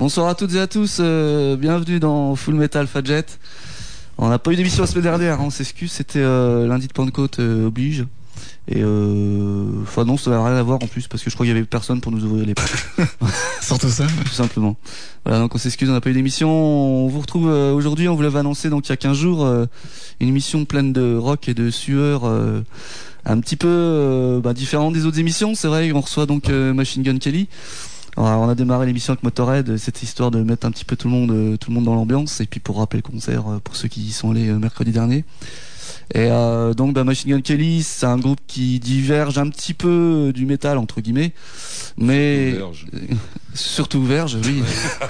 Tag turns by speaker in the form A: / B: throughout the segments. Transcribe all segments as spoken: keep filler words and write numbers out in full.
A: Bonsoir à toutes et à tous, euh, bienvenue dans Full Metal Fadjet. On n'a pas eu d'émission la semaine dernière, hein, on s'excuse, c'était euh, lundi de Pentecôte euh, oblige. Et euh... enfin non, ça n'a rien à voir en plus parce que je crois qu'il y avait personne pour nous ouvrir les portes.
B: Surtout ça.
A: Tout simplement. Voilà, donc on s'excuse, on n'a pas eu d'émission. On vous retrouve euh, aujourd'hui, on vous l'avait annoncé donc il y a quinze jours, euh, une émission pleine de rock et de sueur, euh, un petit peu euh, bah, différente des autres émissions. C'est vrai, on reçoit donc euh, Machine Gun Kelly. Alors, on a démarré l'émission avec Motorhead, cette histoire de mettre un petit peu tout le monde, euh, tout le monde dans l'ambiance, et puis pour rappeler le concert euh, pour ceux qui y sont allés euh, mercredi dernier. Et euh, donc bah, Machine Gun Kelly, c'est un groupe qui diverge un petit peu du métal entre guillemets, mais
C: Verge.
A: surtout verge, oui.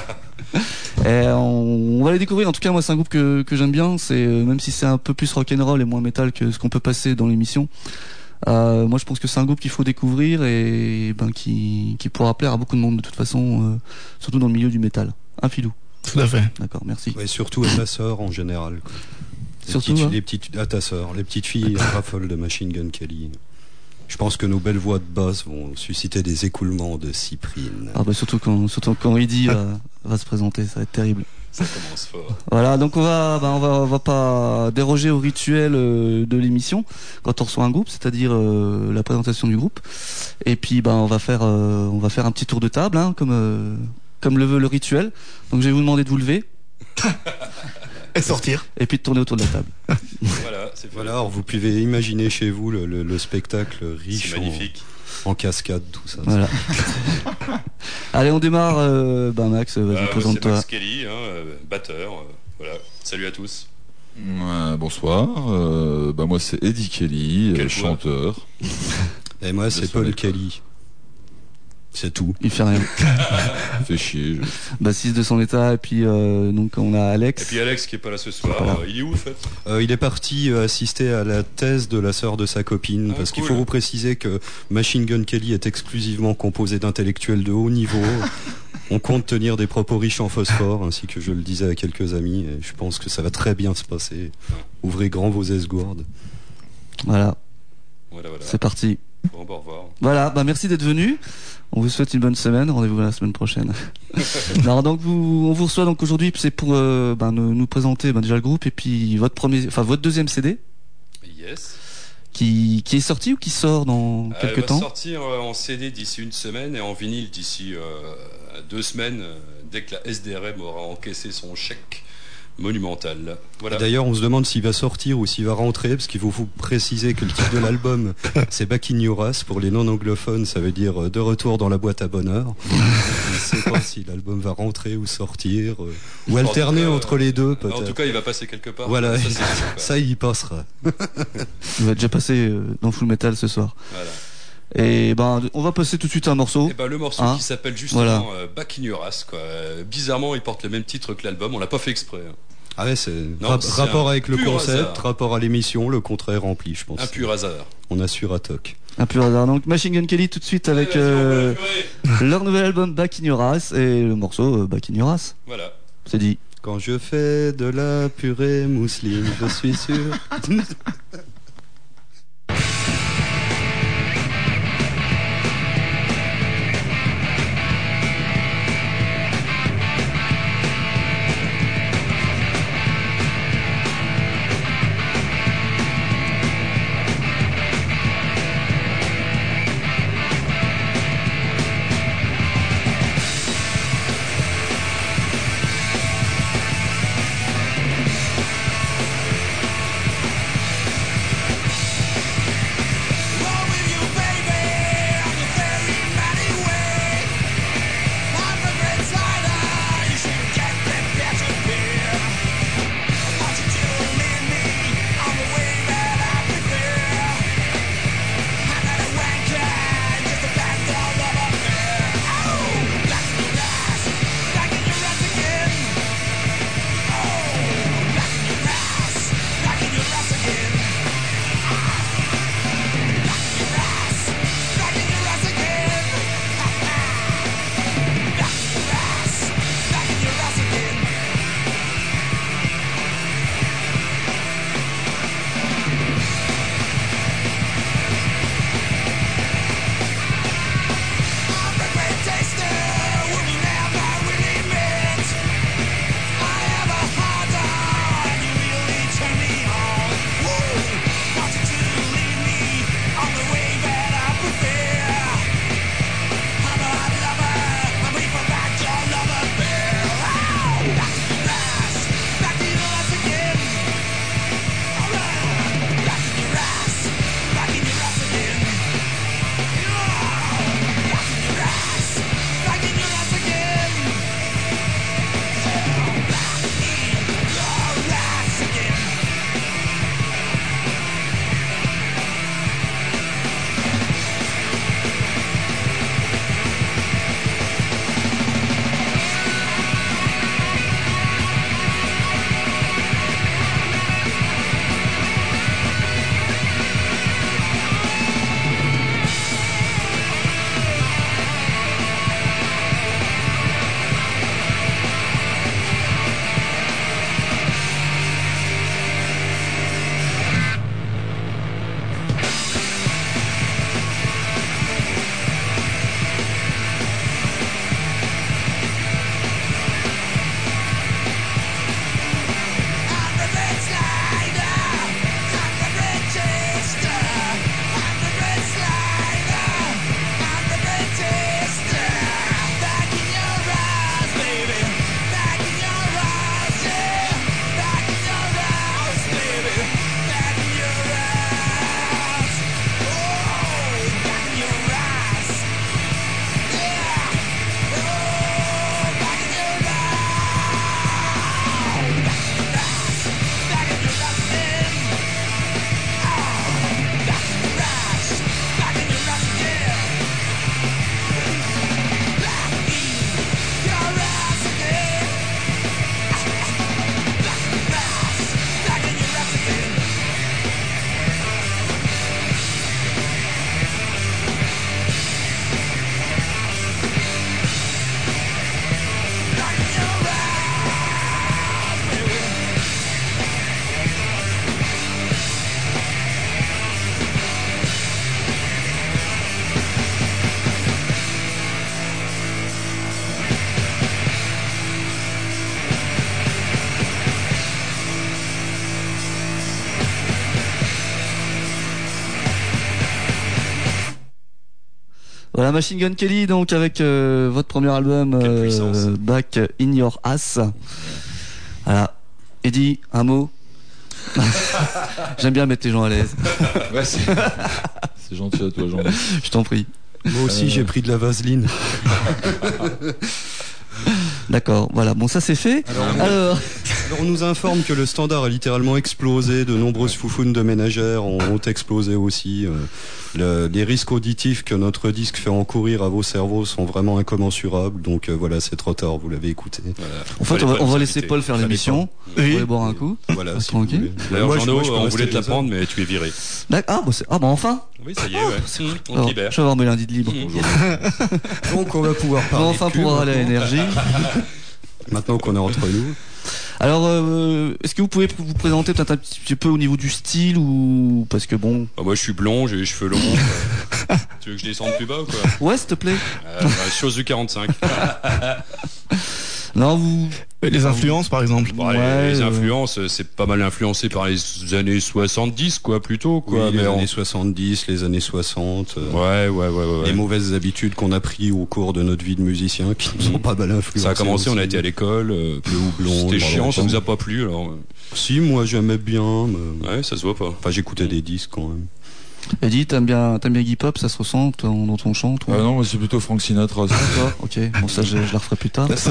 A: Et on, on va les découvrir. En tout cas, moi, c'est un groupe que que j'aime bien. C'est euh, même si c'est un peu plus rock'n'roll et moins métal que ce qu'on peut passer dans l'émission. Euh, moi, je pense que c'est un groupe qu'il faut découvrir et ben qui qui pourra plaire à beaucoup de monde de toute façon, euh, surtout dans le milieu du métal. Un filou.
B: Tout à fait.
A: D'accord, merci.
D: Et surtout à ta sœur en général. Quoi. Les
A: Surtout,
D: petites,
A: hein.
D: les petites à ta sœur, les petites filles raffolent de Machine Gun Kelly. Je pense que nos belles voix de basse vont susciter des écoulements de cyprine.
A: Ah bah surtout quand surtout quand Eddie va, va se présenter, ça va être terrible.
C: Ça commence fort.
A: Voilà, donc on va, bah on va, on va pas déroger au rituel euh, de l'émission quand on reçoit un groupe, c'est-à-dire euh, la présentation du groupe. Et puis, bah on va faire, euh, on va faire un petit tour de table, hein, comme euh, comme le veut le rituel. Donc je vais vous demander de vous lever
B: Et sortir.
A: et puis de tourner autour de la table.
C: Voilà, c'est fait.
D: Voilà, alors vous pouvez imaginer chez vous le, le, le spectacle riche
C: C'est magnifique.
D: en, en cascade, tout ça.
A: Voilà. Allez, on démarre. Euh, bah Max, vas-y,
C: Euh, moi, c'est
A: présente-toi.
C: Max Kelly, hein, euh, batteur. euh, voilà. Salut à tous.
E: Ouais, bonsoir, euh, bah moi c'est Eddie Kelly,
C: Quelle
E: euh,
C: voix.
E: chanteur.
D: Et moi, c'est
E: De
D: Paul
E: son
D: Kelly. C'est tout.
A: Il fait rien.
E: Fait chier. Je...
A: Bassiste de son état et puis euh, donc on a Alex.
C: Et puis Alex qui est pas là ce soir,
A: Voilà.
C: euh, il est où en fait?
D: Euh, il est parti euh, assister à la thèse de la sœur de sa copine,
C: Ah,
D: parce qu'il
C: cool.
D: faut vous préciser que Machine Gun Kelly est exclusivement composé d'intellectuels de haut niveau. On compte tenir des propos riches en phosphore, ainsi que je le disais à quelques amis, et je pense que ça va très bien se passer. Ouvrez grand vos esgourdes.
A: Voilà,
C: Voilà, voilà.
A: c'est parti.
C: Bon, bah, au revoir.
A: Voilà, bah merci d'être venu. On vous souhaite une bonne semaine. Rendez-vous la semaine prochaine. Alors donc vous, on vous reçoit donc aujourd'hui, c'est pour euh, ben, nous, nous présenter ben, déjà le groupe et puis votre premier, enfin votre deuxième C D
C: Yes.
A: qui qui est sorti ou qui sort dans
C: Euh,
A: quelques
C: Elle va
A: temps.
C: sortir euh, en C D d'ici une semaine et en vinyle d'ici euh, deux semaines, euh, dès que la S D R M aura encaissé son chèque monumental. Voilà.
D: D'ailleurs, on se demande s'il va sortir ou s'il va rentrer, parce qu'il faut vous préciser que le titre de l'album, c'est Back in Your Ass. Pour les non-anglophones, ça veut dire euh, de retour dans la boîte à bonheur. Je ne sais pas si l'album va rentrer ou sortir, euh, ou
C: En
D: alterner
C: tout cas,
D: entre les deux,
C: En tout
D: peut-être.
C: cas, il va passer quelque part.
D: Voilà,
C: Ça, c'est sûr, quoi.
D: ça il y passera.
A: Il va déjà passer euh, dans Full Metal ce soir.
C: Voilà.
A: Et ben on va passer tout de suite à un morceau.
C: Et ben le morceau
A: Hein
C: qui s'appelle justement
A: Voilà.
C: euh, Back in Your Ass, quoi. Euh, bizarrement, il porte le même titre que l'album. On l'a pas fait exprès. hein.
D: Ah ouais, c'est
C: Non,
D: rap-
C: c'est
D: rapport
C: un
D: avec le
C: pur
D: concept,
C: hasard.
D: rapport à l'émission, le contraire rempli, je pense.
C: Un pur hasard.
D: On assure à toc.
A: Un pur hasard. Donc Machine Gun Kelly tout de suite avec euh, leur nouvel album Back in Your Ass et le morceau euh, Back in Your Ass.
C: Voilà.
A: C'est dit.
D: Quand je fais de la purée mousseline, je suis sûr.
F: Back
A: Voilà, Machine Gun Kelly, donc avec euh, votre premier album,
C: Quelle puissance.
A: euh, Back in Your Ass. Voilà. Eddie, un mot. J'aime bien mettre les gens à l'aise.
E: Ouais, c'est c'est gentil à toi, Jean.
A: Je t'en prie.
D: Moi aussi,
E: Euh.
D: j'ai pris de la vaseline.
A: D'accord, voilà. Bon, ça c'est fait.
D: Alors,
A: Alors,
D: Alors on nous informe que le standard a littéralement explosé, de nombreuses foufounes de ménagères ont, ont explosé aussi. Euh, le- les risques auditifs que notre disque fait encourir à vos cerveaux sont vraiment incommensurables, donc euh, voilà, c'est trop tard, vous l'avez écouté.
C: Voilà.
A: en fait,
C: Fallait
A: on va,
C: pas
A: on
C: nous
A: va laisser
C: inviter.
A: Paul faire
C: Fallait
A: l'émission.
C: pas.
A: Vous
B: Oui.
A: pouvez boire un coup.
D: Voilà,
A: Ah,
D: si vous
A: tranquille.
D: voulez.
C: D'ailleurs,
D: Moi, je-
C: Jeannot,
D: moi, je peux
C: on
D: rester
C: voulait te la
D: deux heures.
C: prendre, mais tu es viré.
A: D'ac- Ah, bah, c'est- ah, bah enfin.
C: Oui, ça y est, ouais. Mmh, on
A: Alors,
C: te libère.
A: je vais avoir mes lundis de libre.
C: Mmh.
D: Donc on va pouvoir
A: On
D: parler.
A: va enfin
D: de cul,
A: pouvoir aller à
D: maintenant.
A: l'énergie.
D: Maintenant qu'on est entre nous.
A: Alors, euh, est-ce que vous pouvez vous présenter peut-être un petit peu au niveau du style ou parce que bon,
C: Ah, moi, je suis blond, j'ai les cheveux longs. quoi. Tu veux que je descende plus bas ou quoi
A: ouais, s'il te plaît.
C: euh, bah, Chose du quarante-cinq.
A: Non, vous.
B: Les influences, par exemple.
C: Bon,
A: Ouais,
C: les, les
A: euh,
C: influences, c'est pas mal influencé par les années soixante-dix, quoi, plutôt, quoi.
D: Oui, les
C: mais on-
D: années soixante-dix, les années soixante. euh,
C: Ouais, ouais, ouais, ouais.
D: Les
C: ouais.
D: mauvaises habitudes qu'on a pris au cours de notre vie de musicien qui nous ont pas mal influencé.
C: Ça a commencé, on a
D: aussi.
C: été à l'école. euh,
D: Le houblon,
C: C'était
D: le
C: chiant, ça
D: ralenti.
C: nous a pas plu, alors. euh,
D: Si, moi j'aimais bien. mais-
C: Ouais, ça se voit pas.
D: Enfin, j'écoutais des disques quand même.
A: Eddie, t'aimes bien, t'aimes bien Iggy Pop, ça se ressent dans dans ton chant, toi.
E: Ah non, moi c'est plutôt Frank Sinatra. ça.
A: D'accord, ok. Bon, ça, je, je la referai plus tard.
D: Il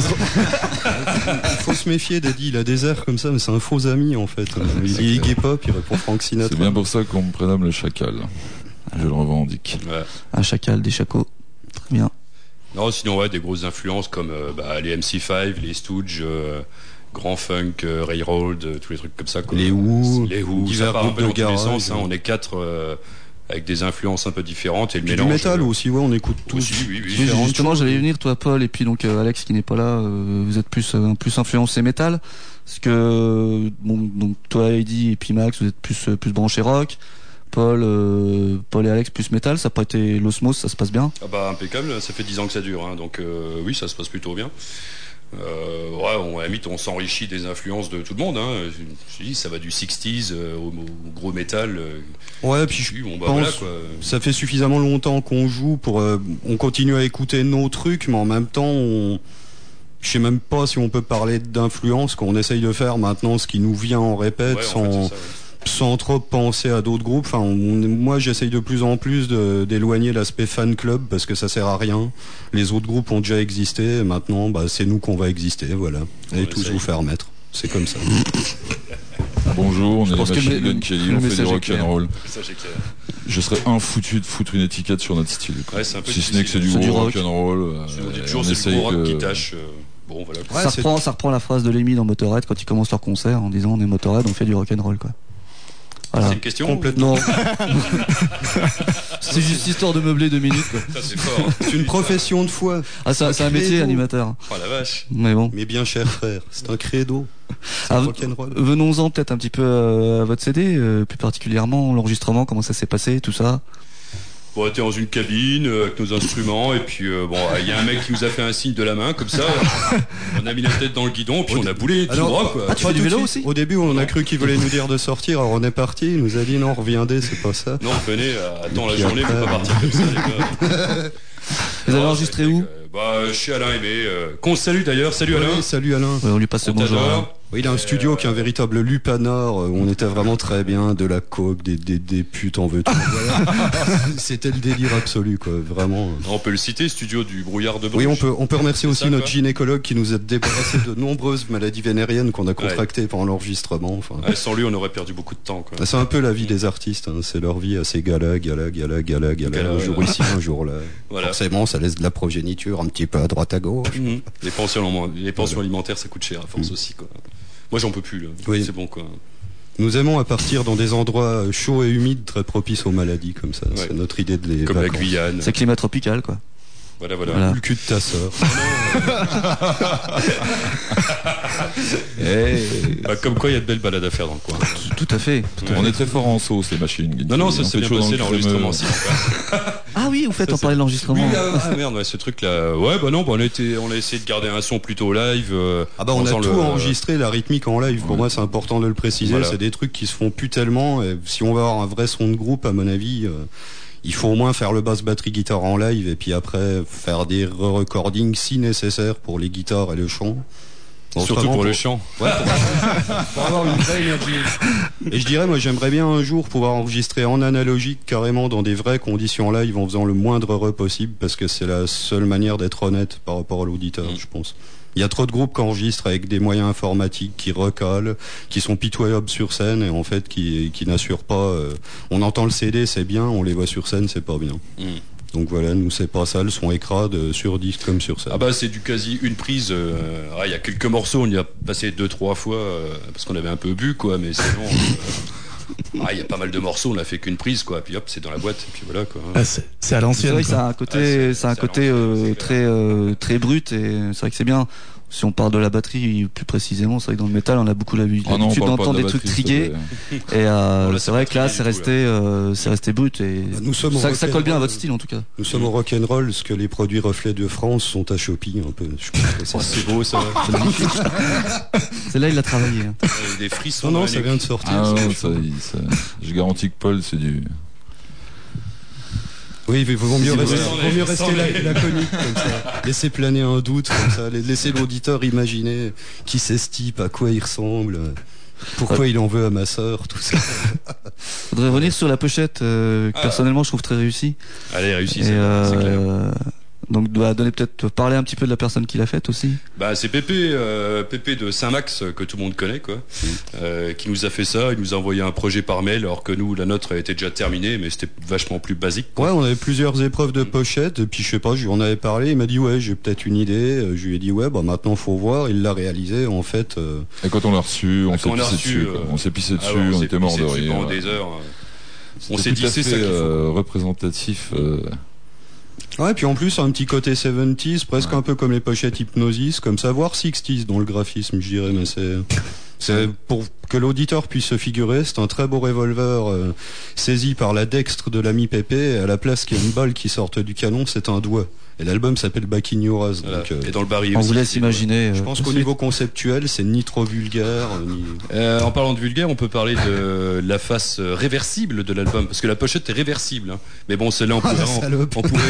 D: faut se méfier d'Eddie, il a des airs comme ça, mais c'est un faux ami en fait. Il
E: c'est
D: est
E: clair.
D: Iggy Pop, il répond Frank Sinatra.
E: C'est bien pour ça qu'on me prénomme le chacal. Je le revendique.
C: Ouais.
A: Un chacal, des chacos. Très bien.
C: Non, sinon, ouais, des grosses influences comme euh, bah, les M C cinq, les Stooges, euh, Grand Funk, euh, Railroad, euh, tous les trucs comme ça. Quoi.
D: Les Who,
C: les Who, ça
D: divers
C: part un
D: groupes
C: peu
D: de
C: dans tous les
D: garage,
C: sens. Hein,
D: ouais.
C: on est quatre euh, avec des influences un peu différentes et le
D: Puis du
C: mélange.
D: métal
C: euh,
D: aussi, ouais, on écoute tous.
C: aussi, oui, oui.
A: Oui,
D: différentes
A: justement,
D: choses.
A: j'allais y venir, toi, Paul, et puis donc euh, Alex qui n'est pas là. euh, vous êtes plus euh, plus influencé métal, parce que euh, bon, donc toi, Eddie et puis Max, vous êtes plus euh, plus branché rock. Paul, euh, Paul et Alex plus métal. Ça n'a pas été l'osmose, ça se passe bien.
C: Ah bah impeccable, ça fait dix ans que ça dure, hein, donc euh, oui, ça se passe plutôt bien. Euh, ouais, on, à la limite, on s'enrichit des influences de tout le monde. Hein. Je dis, ça va du sixties euh, au, au gros métal. Euh,
D: Ouais, puis je
C: oui, bon, bah,
D: pense-
C: voilà, quoi.
D: ça fait suffisamment longtemps qu'on joue pour. euh, on continue à écouter nos trucs, mais en même temps, on. Je sais même pas si on peut parler d'influence, qu'on essaye de faire maintenant ce qui nous vient en répète,
C: Ouais, en
D: sans,
C: fait, c'est ça, ouais.
D: sans trop penser à d'autres groupes. Enfin, on- moi, j'essaye de plus en plus de- d'éloigner l'aspect fan club parce que ça sert à rien. Les autres groupes ont déjà existé. Et maintenant, bah, c'est nous qu'on va exister, voilà. Et
C: On
D: tous
C: essaye.
D: vous faire mettre. C'est comme ça.
E: Bonjour, on est les
A: pense que
E: Machine
A: le-
E: Gun
A: le-
E: Kelly,
A: le
E: on fait
A: message
E: du
A: est clair.
E: rock'n'roll.
C: Ça, j'ai clair.
E: Je serais infoutu de foutre une étiquette sur notre style. quoi.
C: Ouais, c'est un peu
E: Si ce n'est que c'est
C: difficile.
E: du
A: C'est
E: gros
A: du rock.
E: rock'n'roll. euh,
C: Je vous dis
E: et
C: toujours,
E: on
C: c'est le
E: essaye
C: gros rock
E: que-
C: qui tâche. euh, Bon, voilà.
D: Ouais,
A: ça
D: c'est-
A: reprend, ça reprend la phrase de Lemmy dans Motorhead quand ils commencent leur concert en disant on est Motorhead, on fait du rock'n'roll, quoi. Voilà.
C: C'est une question
D: Complètement.
A: Non. C'est juste histoire de meubler deux minutes, quoi.
C: Ça, c'est fort. hein.
D: C'est une profession de foi.
A: Ah, c'est un- c'est un métier,
D: Credo.
A: animateur.
C: Oh la vache.
A: Mais bon.
D: Mais bien cher frère, c'est un credo. C'est
A: Ah,
D: rock'n'roll.
A: Venons-en peut-être un petit peu euh, à votre C D, euh, plus particulièrement l'enregistrement, comment ça s'est passé, tout ça.
C: Bon, on était dans une cabine euh, avec nos instruments et puis euh, bon, il y a un mec qui nous a fait un signe de la main comme ça. On a mis la tête dans le guidon puis on a boulé tout
D: Alors,
C: droit quoi.
A: Ah, tu
D: Pas
A: fais du
D: tout de
A: vélo
D: suite.
A: aussi
D: Au début, on a cru qu'il voulait nous dire de sortir, alors on est parti. Il nous a dit non, reviendez, c'est pas ça.
C: Non, venez, euh, attends la
D: puis
C: journée,
D: après,
C: faut pas partir comme ça les gars.
A: Vous avez
C: Non,
A: enregistré
C: c'est-
A: où
C: euh, Bah, chez Alain Aimé, euh, qu'on salue d'ailleurs. Salut Alain.
D: Oui, salut Alain.
A: Ouais, on lui passe le
C: On
A: bonjour.
C: t'adore.
D: Oui, il a un
C: Et,
D: studio
C: euh,
D: qui est un véritable lupanar, euh, où on était vraiment très bien, de la coke, des, des, des putes en veux-tu. Voilà. C'était le délire absolu, quoi, vraiment.
C: On peut le citer, studio du brouillard de Bruges.
D: Oui, on peut, on peut remercier aussi
C: ça,
D: notre
C: quoi.
D: gynécologue qui nous a débarrassé de nombreuses maladies vénériennes qu'on a contractées pendant l'enregistrement. Enfin,
C: Ouais, sans lui, on aurait perdu beaucoup de temps quoi.
D: c'est un peu la vie des artistes, hein. C'est leur vie assez gala, gala, gala, gala, gala,
C: Gala,
D: un jour
C: ouais.
D: ici, un jour là.
C: Voilà.
D: Forcément, ça laisse de la progéniture un petit peu à droite à gauche.
C: Mhm. Les pensions, les pensions alimentaires, ça coûte cher à force aussi quoi. Moi, j'en peux plus là.
D: Oui.
C: C'est bon quoi.
D: Nous aimons à partir dans des endroits chauds et humides, très propices aux maladies, comme ça.
C: Ouais.
D: C'est notre idée de les
C: Comme la
D: vacances.
C: Guyane.
A: C'est climat tropical, quoi.
C: Voilà, voilà.
A: Voilà.
D: Le cul de ta sœur.
E: Eh,
C: Bah, comme quoi, il y a de belles balades à faire dans le coin.
A: Tout à fait.
E: On est très fort en sauce, les machines. Gun
C: Non, non,
E: Kelly.
C: ça
E: On
C: s'est
E: fait
C: bien
E: toujours dans
C: passé
E: le
C: l'enregistrement
E: crémeux.
C: aussi.
A: Ah oui, au fait,
C: Ça,
A: on
C: c'est-
A: parlait de l'enregistrement.
C: Oui, ah, ah, merde, ouais, ce truc-là. Ouais, bah non, bah, on, a été, on a essayé de garder un son plutôt live. euh,
D: Ah bah on
C: en
D: a
C: faisant
D: tout
C: le-
D: enregistré, la rythmique en live, pour
E: Ouais.
D: moi c'est important de le préciser,
C: Voilà.
D: c'est des trucs qui se font plus tellement, et si on va avoir un vrai son de groupe, à mon avis, euh, il faut au moins faire le basse batterie guitare en live et puis après faire des re-recordings si nécessaire pour les guitares et le chant.
C: Bon, surtout pour, pour le chant.
D: Ouais, pour, pour avoir une vraie énergie. Et je dirais, moi, j'aimerais bien un jour pouvoir enregistrer en analogique, carrément dans des vraies conditions live, en faisant le moindre re possible, parce que c'est la seule manière d'être honnête par rapport à l'auditeur, mmh. je pense. Il y a trop de groupes qui enregistrent avec des moyens informatiques, qui recalent, qui sont pitoyables sur scène et en fait qui, qui n'assurent pas. Euh, on entend le C D, c'est bien, on les voit sur scène, c'est pas bien. Mmh. Donc voilà, nous c'est pas ça, le son est crade sur disque comme sur scène.
C: Ah bah c'est du quasi une prise. Euh, ah, il y a quelques morceaux, on y a passé deux trois fois euh, parce qu'on avait un peu bu quoi, mais c'est bon. Euh, ah, il y a pas mal de morceaux, on n'a fait qu'une prise quoi, puis hop c'est dans la boîte et puis voilà quoi.
B: Ah, c'est, c'est à l'ancienne.
A: C'est vrai que ça a un côté, ah, c'est, c'est un c'est côté euh, très euh, très brut et c'est vrai que c'est bien. Si on parle de la batterie plus précisément, c'est vrai que dans le métal on a beaucoup l'habitude
E: oh non,
A: d'entendre de des trucs trigués et euh, c'est vrai que là c'est resté euh, c'est resté brut et
D: nous sommes
A: ça, ça colle bien à votre style en tout cas.
D: Nous sommes au rock'n'roll, ce que les produits reflets de France sont à Shopee un peu. Je
C: oh, c'est beau ça.
A: C'est là il a travaillé. Hein.
C: Des frissons.
D: Non non, ça vient de sortir.
E: Ah,
D: ça,
E: non, ça, ça, je garantis que Paul c'est du.
D: Oui, il vaut mieux rester, vaut mieux rester laconique comme ça. Laisser planer un doute comme ça, laisser l'auditeur imaginer qui c'est ce type, à quoi il ressemble, pourquoi il en veut à ma sœur, tout ça.
A: Faudrait revenir sur la pochette euh, que ah. personnellement je trouve très réussie.
C: Allez, réussie,
A: c'est,
C: euh, c'est clair.
A: Euh, donc doit donner peut-être parler un petit peu de la personne qui l'a faite aussi.
C: Bah c'est Pépé, euh, Pépé de Saint-Max que tout le monde connaît quoi, mmh. euh, qui nous a fait ça. Il nous a envoyé un projet par mail alors que nous la nôtre était déjà terminée, mais c'était vachement plus basique. Quoi.
D: Ouais, on avait plusieurs épreuves de pochette et puis je sais pas, je lui en avais parlé. Il m'a dit ouais, j'ai peut-être une idée. Je lui ai dit ouais, bah maintenant faut voir. Il l'a réalisé en fait. Euh...
E: Et quand on l'a reçu, on, s'est, pissé dessus, euh... on s'est pissé dessus. On s'est pissé dessus, on était mort de rire.
C: Pendant des heures.
E: C'était on s'est dit c'est ça qu'il faut. Euh, représentatif. Euh...
D: Ouais, puis en plus, un petit côté soixante-dix, presque ouais. un peu comme les pochettes Hypnosis, comme ça, voire soixante dans le graphisme, je dirais, mais c'est, c'est pour que l'auditeur puisse se figurer, c'est un très beau revolver euh, saisi par la dextre de l'ami Pépé, et à la place qu'il y a une balle qui sorte du canon, c'est un doigt. Et l'album s'appelle Back in Your Ass.
C: Voilà.
D: Donc, euh,
C: et dans le baril
A: on
C: aussi,
A: vous laisse imaginer.
D: Ouais. Je pense euh, qu'au niveau conceptuel, c'est ni trop vulgaire, ni...
C: Euh, en parlant de vulgaire, on peut parler de la face réversible de l'album, parce que la pochette est réversible. Hein. Mais bon, celle-là, on pouvait,
D: ah,
C: on, on pouvait...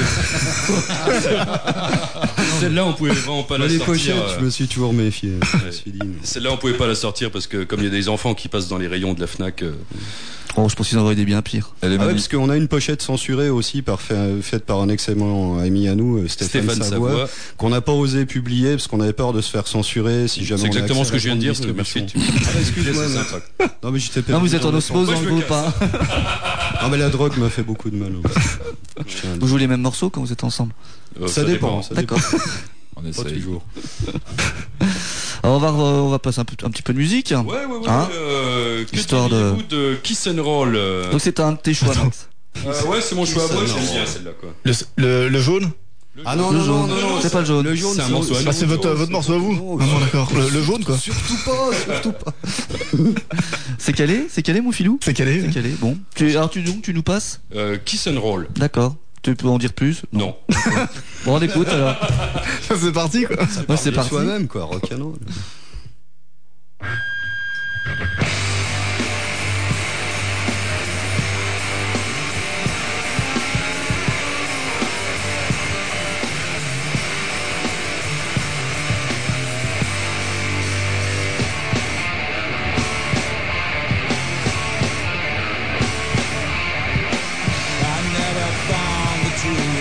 C: celle-là, on pouvait vraiment pas la
D: les
C: sortir.
D: Les pochettes, euh... je me suis toujours méfié.
C: Ouais. Me suis dit, mais... Celle-là, on pouvait pas la sortir parce que comme il y a des enfants qui passent dans les rayons de la Fnac. Euh...
A: Oh, je pense qu'ils en auraient des bien pires.
D: Ah ouais, parce qu'on a une pochette censurée aussi par fait, faite par un excellent ami à nous, Stéphane, Stéphane Savoie, Savoie, qu'on n'a pas osé publier parce qu'on avait peur de se faire censurer si jamais.
C: C'est
D: on
C: exactement ce que je viens de dire. Merci.
D: Tu... Ah, excuse-moi. Mais... Non mais j'étais.
A: Non, vous êtes en osmose dans le groupe, hein.
D: Non mais la drogue m'a fait beaucoup de mal.
A: Vous jouez les mêmes morceaux quand vous êtes ensemble?
C: euh,
D: Ça, ça dépend. dépend. Ça
A: D'accord.
E: On essaie toujours.
A: Alors on va on va passer un, peu, un petit peu de musique.
C: Ouais ouais ouais.
A: Hein
C: euh, que
A: Histoire de...
C: de Kiss and Roll. Euh...
A: Donc c'est un de tes choix, Max.
C: euh, ouais, c'est mon choix. Moi, j'aime bien celle-là quoi.
B: Le, le, le jaune.
C: Le
D: ah non, non, non, non, non,
A: c'est pas le jaune.
D: Le jaune,
C: c'est un morceau.
B: Ah, c'est votre, votre morceau à vous. Non, non, d'accord. Le, le jaune, quoi.
D: Surtout pas, surtout pas.
A: C'est calé, c'est calé, mon filou.
B: C'est calé.
A: C'est calé. Bon. Tu, alors tu donc tu nous passes.
C: Euh, Kiss and Roll.
A: D'accord. Tu peux en dire plus?
C: Non.
A: non. Bon, on écoute alors.
B: C'est parti, quoi.
A: C'est parti. Ouais, c'est parti.
D: Soi-même, quoi. Rock'n'roll.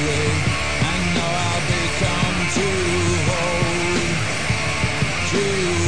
F: True.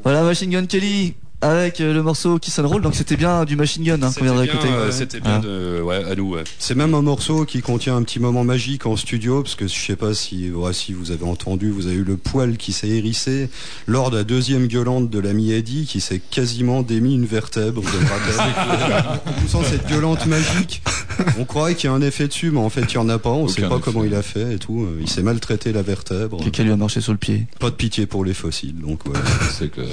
A: Voilà, Machine Gun Kelly avec euh, le morceau Kiss and Roll, donc c'était bien du Machine Gun hein, qu'on vient de
C: C'était bien,
A: réécouter.
C: euh, c'était bien
A: Ah.
C: de, ouais, à nous, ouais.
D: C'est même un morceau qui contient un petit moment magique en studio, parce que je sais pas si, ouais, si vous avez entendu, vous avez eu le poil qui s'est hérissé lors de la deuxième gueulante de l'ami Eddie, qui s'est quasiment démis une vertèbre. Je me rappelle. En poussant cette gueulante magique, on croirait qu'il y a un effet dessus, mais en fait il y en a pas. On
E: Aucun
D: sait pas
E: effet.
D: comment il a fait et tout. Il s'est maltraité la vertèbre.
A: Quelqu'un lui a marché sur le pied.
D: Pas de pitié pour les fossiles, donc voilà.
E: C'est clair.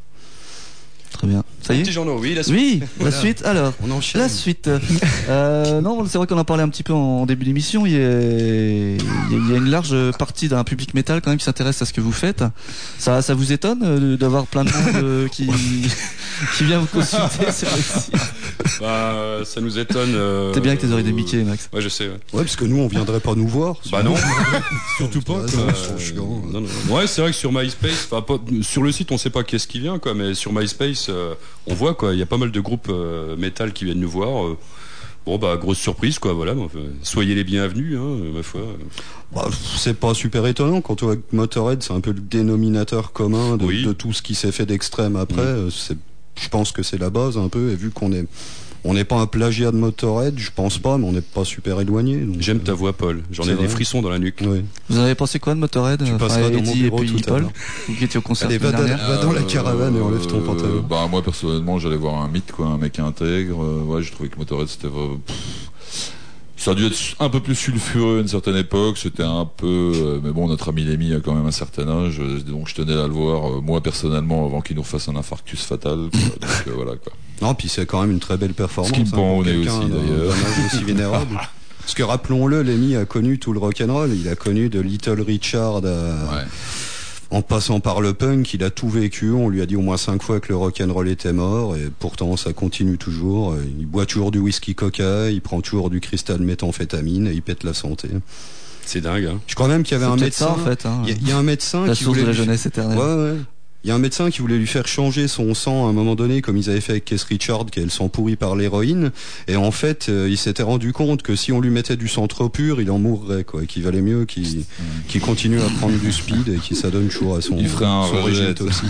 A: Très bien. Ça y
C: Petit
A: est.
C: journaux, oui, la suite.
A: Oui,
D: Voilà.
A: la suite. Alors.
D: On enchaîne.
A: La suite. Euh, non, c'est vrai qu'on en parlait un petit peu en début d'émission. Il y a, il y a- il y a une large partie d'un public métal quand même qui s'intéresse à ce que vous faites. Ça, ça vous étonne euh, d'avoir plein de monde euh, qui qui vient vous consulter sur le site.
C: Bah, ça nous étonne. Euh,
A: T'es bien avec tes oreilles de Mickey, Max.
C: Ouais, je sais. Ouais,
D: Ouais, parce que nous on viendrait pas nous voir.
C: Bah non.
D: surtout pas.
C: Euh,
D: Ils sont chiants.
C: non, non. Ouais, c'est vrai que sur MySpace, enfin, pas- sur le site, on sait pas qu'est-ce qui vient, quoi, mais sur MySpace, euh, on voit, quoi, il y a pas mal de groupes euh, métal qui viennent nous voir. euh. Bon, bah, grosse surprise, quoi, voilà. Enfin, soyez les bienvenus, hein, ma foi.
D: Bah, c'est pas super étonnant quand on voit que Motorhead c'est un peu le dénominateur commun de,
C: Oui.
D: de tout ce qui s'est fait d'extrême après.
C: Mm.
D: C'est, je pense que c'est la base un peu, et vu qu'on est on n'est pas un plagiat de Motorhead, je pense pas, mais on n'est pas super éloigné. donc,
C: J'aime
D: euh,
C: ta voix, Paul. J'en ai
D: c'est
C: des
D: vrai.
C: frissons dans la nuque.
D: oui.
A: Vous en avez pensé quoi de Motorhead
D: Tu
A: enfin,
D: passeras dans mon
A: Eddie et
D: bureau
A: puis
D: tout à
A: Paul,
D: l'heure.
A: vous qui étiez au concert
D: Allez,
A: la
D: va,
A: semaine
D: dans-
A: dernière.
D: va dans la caravane et enlève ton
E: Euh,
D: pantalon.
E: Bah moi personnellement j'allais voir un mythe quoi, un mec intègre. Euh, ouais, j'ai trouvé que Motorhead c'était vraiment- pff, ça a dû être un peu plus sulfureux à une certaine époque. C'était un peu, euh, mais bon, notre ami Lémy a quand même un certain âge, euh, donc je tenais à le voir euh, moi personnellement avant qu'il nous refasse un infarctus fatal. Quoi. Donc euh, voilà quoi.
D: Non, puis c'est quand même une très belle performance.
E: Ce qui me pend
D: pour
E: au nez
D: quelqu'un
E: aussi,
D: d'un-
E: d'ailleurs.
D: d'un âge aussi vénérable. Parce que rappelons-le, Lemmy a connu tout le rock'n'roll. Il a connu de Little Richard à-
E: Ouais.
D: en passant par le punk. Il a tout vécu. On lui a dit au moins cinq fois que le rock'n'roll était mort, et pourtant ça continue toujours. Il boit toujours du whisky coca, il prend toujours du cristal méthamphétamine et il pète la santé.
C: C'est dingue, hein.
D: Je crois même qu'il y avait
A: C'est
D: un
A: peut-être
D: médecin.
A: ça, en fait, hein.
D: Il y a- il y, a un médecin
A: La
D: qui
A: source
D: voulait
A: de la
D: lui-
A: jeunesse éternelle.
D: Ouais, ouais. Il y a un médecin qui voulait lui faire changer son sang à un moment donné, comme ils avaient fait avec Keith Richards, qui est le sang pourri par l'héroïne. Et en fait, euh, il s'était rendu compte que si on lui mettait du sang trop pur, il en mourrait, quoi. Et qu'il valait mieux qu'il qu'il continue à prendre du speed et qu'il s'adonne toujours à son,
E: Il ferait un
D: son
E: rejet.
D: régime toxique.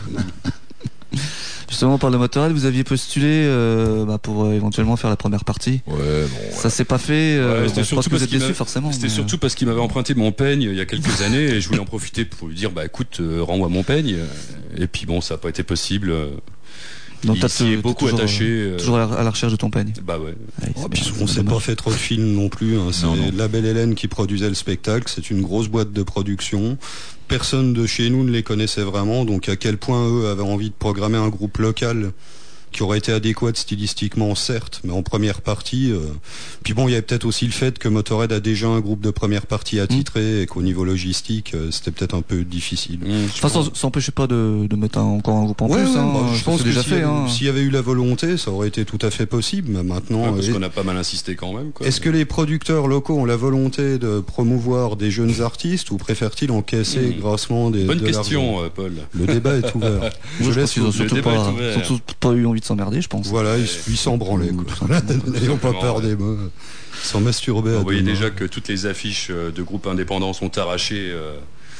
A: Justement, on parle de Motorhead. Vous aviez postulé euh, bah, pour euh, éventuellement faire la première partie.
E: Ouais, bon. Ouais.
A: Ça s'est pas fait. euh,
C: Ouais, c'était
A: bah, je
C: surtout
A: pense que vous
C: parce
A: êtes
C: qu'il
A: déçus
C: m'a-
A: forcément.
C: C'était
A: mais,
C: surtout parce qu'il m'avait emprunté mon peigne il y a quelques années et je voulais en profiter pour lui dire bah écoute euh, rends-moi mon peigne et puis bon ça n'a pas été possible.
A: euh, donc
C: il
A: t'as
C: s'y
A: tou-
C: est
A: t'es
C: beaucoup
A: toujours,
C: attaché.
A: euh,
C: euh,
A: Toujours à la, à la recherche de ton peigne.
C: Bah ouais.
A: Ouais,
D: Oh,
A: c'est
D: puis
A: bien,
D: on
A: c'est
D: s'est pas
A: dommage.
D: fait trop de films non plus. Hein. C'est
E: Non, non.
D: La Belle Hélène qui produisait le spectacle. C'est une grosse boîte de production. Personne de chez nous ne les connaissait vraiment. Donc à quel point eux avaient envie de programmer un groupe local qui aurait été adéquat stylistiquement, certes, mais en première partie. Euh... Puis bon, il y avait peut-être aussi le fait que Motorhead a déjà un groupe de première partie attitré et qu'au niveau logistique, euh, c'était peut-être un peu difficile.
C: Mmh, je
A: Enfin,
C: pense-
A: ça ça empêchait pas de, de mettre un- encore un groupe en
D: Ouais,
A: plus.
D: ouais,
A: hein,
D: bah,
A: ça
D: je pense
A: s'est
D: que
A: déjà
D: s'il y
A: fait.
D: avait-
A: Hein.
D: s'il y avait eu la volonté, ça aurait été tout à fait possible. Mais maintenant,
C: Ouais, parce
D: euh,
C: qu'on a pas mal insisté quand même. Quoi.
D: est-ce que les producteurs locaux ont la volonté de promouvoir des jeunes artistes ou préfèrent-ils encaisser
C: Mmh.
D: grassement des
C: Bonne
D: de l'argent?
C: question, euh, Paul.
D: Le débat est ouvert.
A: Moi,
D: Je
A: je pense
D: laisse
A: qu'ils ont
C: le
A: surtout
C: débat est
A: pas,
C: ouvert.
A: ils ont surtout pas eu envie de s'emmerder, je pense.
D: Voilà, ils ils s'en branlaient. quoi. N'ayons pas peur des mots. Ils s'en masturbaient à
C: Vous voyez
D: deux
C: déjà
D: mains.
C: que toutes les affiches euh, de groupes indépendants sont arrachées euh,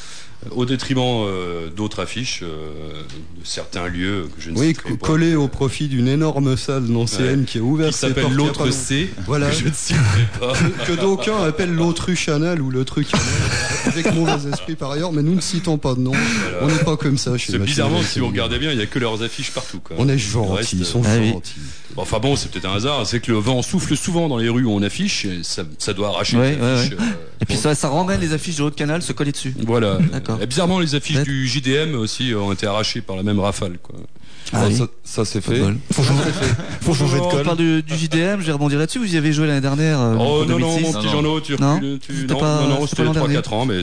C: au détriment euh, d'autres affiches euh, de certains lieux que je ne
D: Oui,
C: citerai
D: co-
C: pas.
D: collé au profit d'une énorme salle nancéenne
C: Ouais.
D: qui est ouverte.
C: Qui
D: ses
C: s'appelle
D: portes il y a pas
C: l'autre
D: longtemps.
C: C.
D: Voilà.
C: Que je ne citerai pas.
D: Que d'aucuns appellent l'autruche anal ou le truc anal, avec mauvais esprit par ailleurs, mais nous ne citons pas de nom.
C: Voilà.
D: On n'est pas comme ça chez
C: C'est
D: Machine
C: bizarrement,
D: Gun
C: si vous
D: Kelly.
C: regardez bien, il n'y a que leurs affiches partout. Quoi.
D: On est
C: Le
D: gentils,
C: reste,
D: ils sont
A: Ah oui.
D: gentils.
C: Bon, enfin bon, c'est peut-être un hasard, c'est que le vent souffle souvent dans les rues où on affiche, et ça, ça doit arracher
A: Ouais,
C: les
A: ouais,
C: affiches. euh,
A: Et puis
C: bon,
A: ça, ça ramène les affiches de l'autre canal se coller dessus.
C: Voilà.
A: D'accord.
C: Et bizarrement, les affiches
A: Peut-être.
C: du J D M aussi euh, ont été arrachées par la même rafale. Quoi.
A: Ah
E: Ça,
A: oui.
E: ça, ça c'est
A: Pas de
E: fait.
A: bol.
B: Faut changer, faut changer de
A: On
B: colle.
A: parle du, du J D M, je vais rebondir là-dessus. Vous y avez joué l'année dernière. euh,
C: Oh
A: en
C: non, non,
A: deux mille six.
C: mon
E: Non,
C: petit
E: non.
C: Jeannot, tu
A: Non.
C: recules. Tu...
A: C'était
C: Non,
A: pas-
C: non, non,
A: c'était
C: c'était
A: pas l'an
C: trois
A: dernier.
C: quatre ans, mais.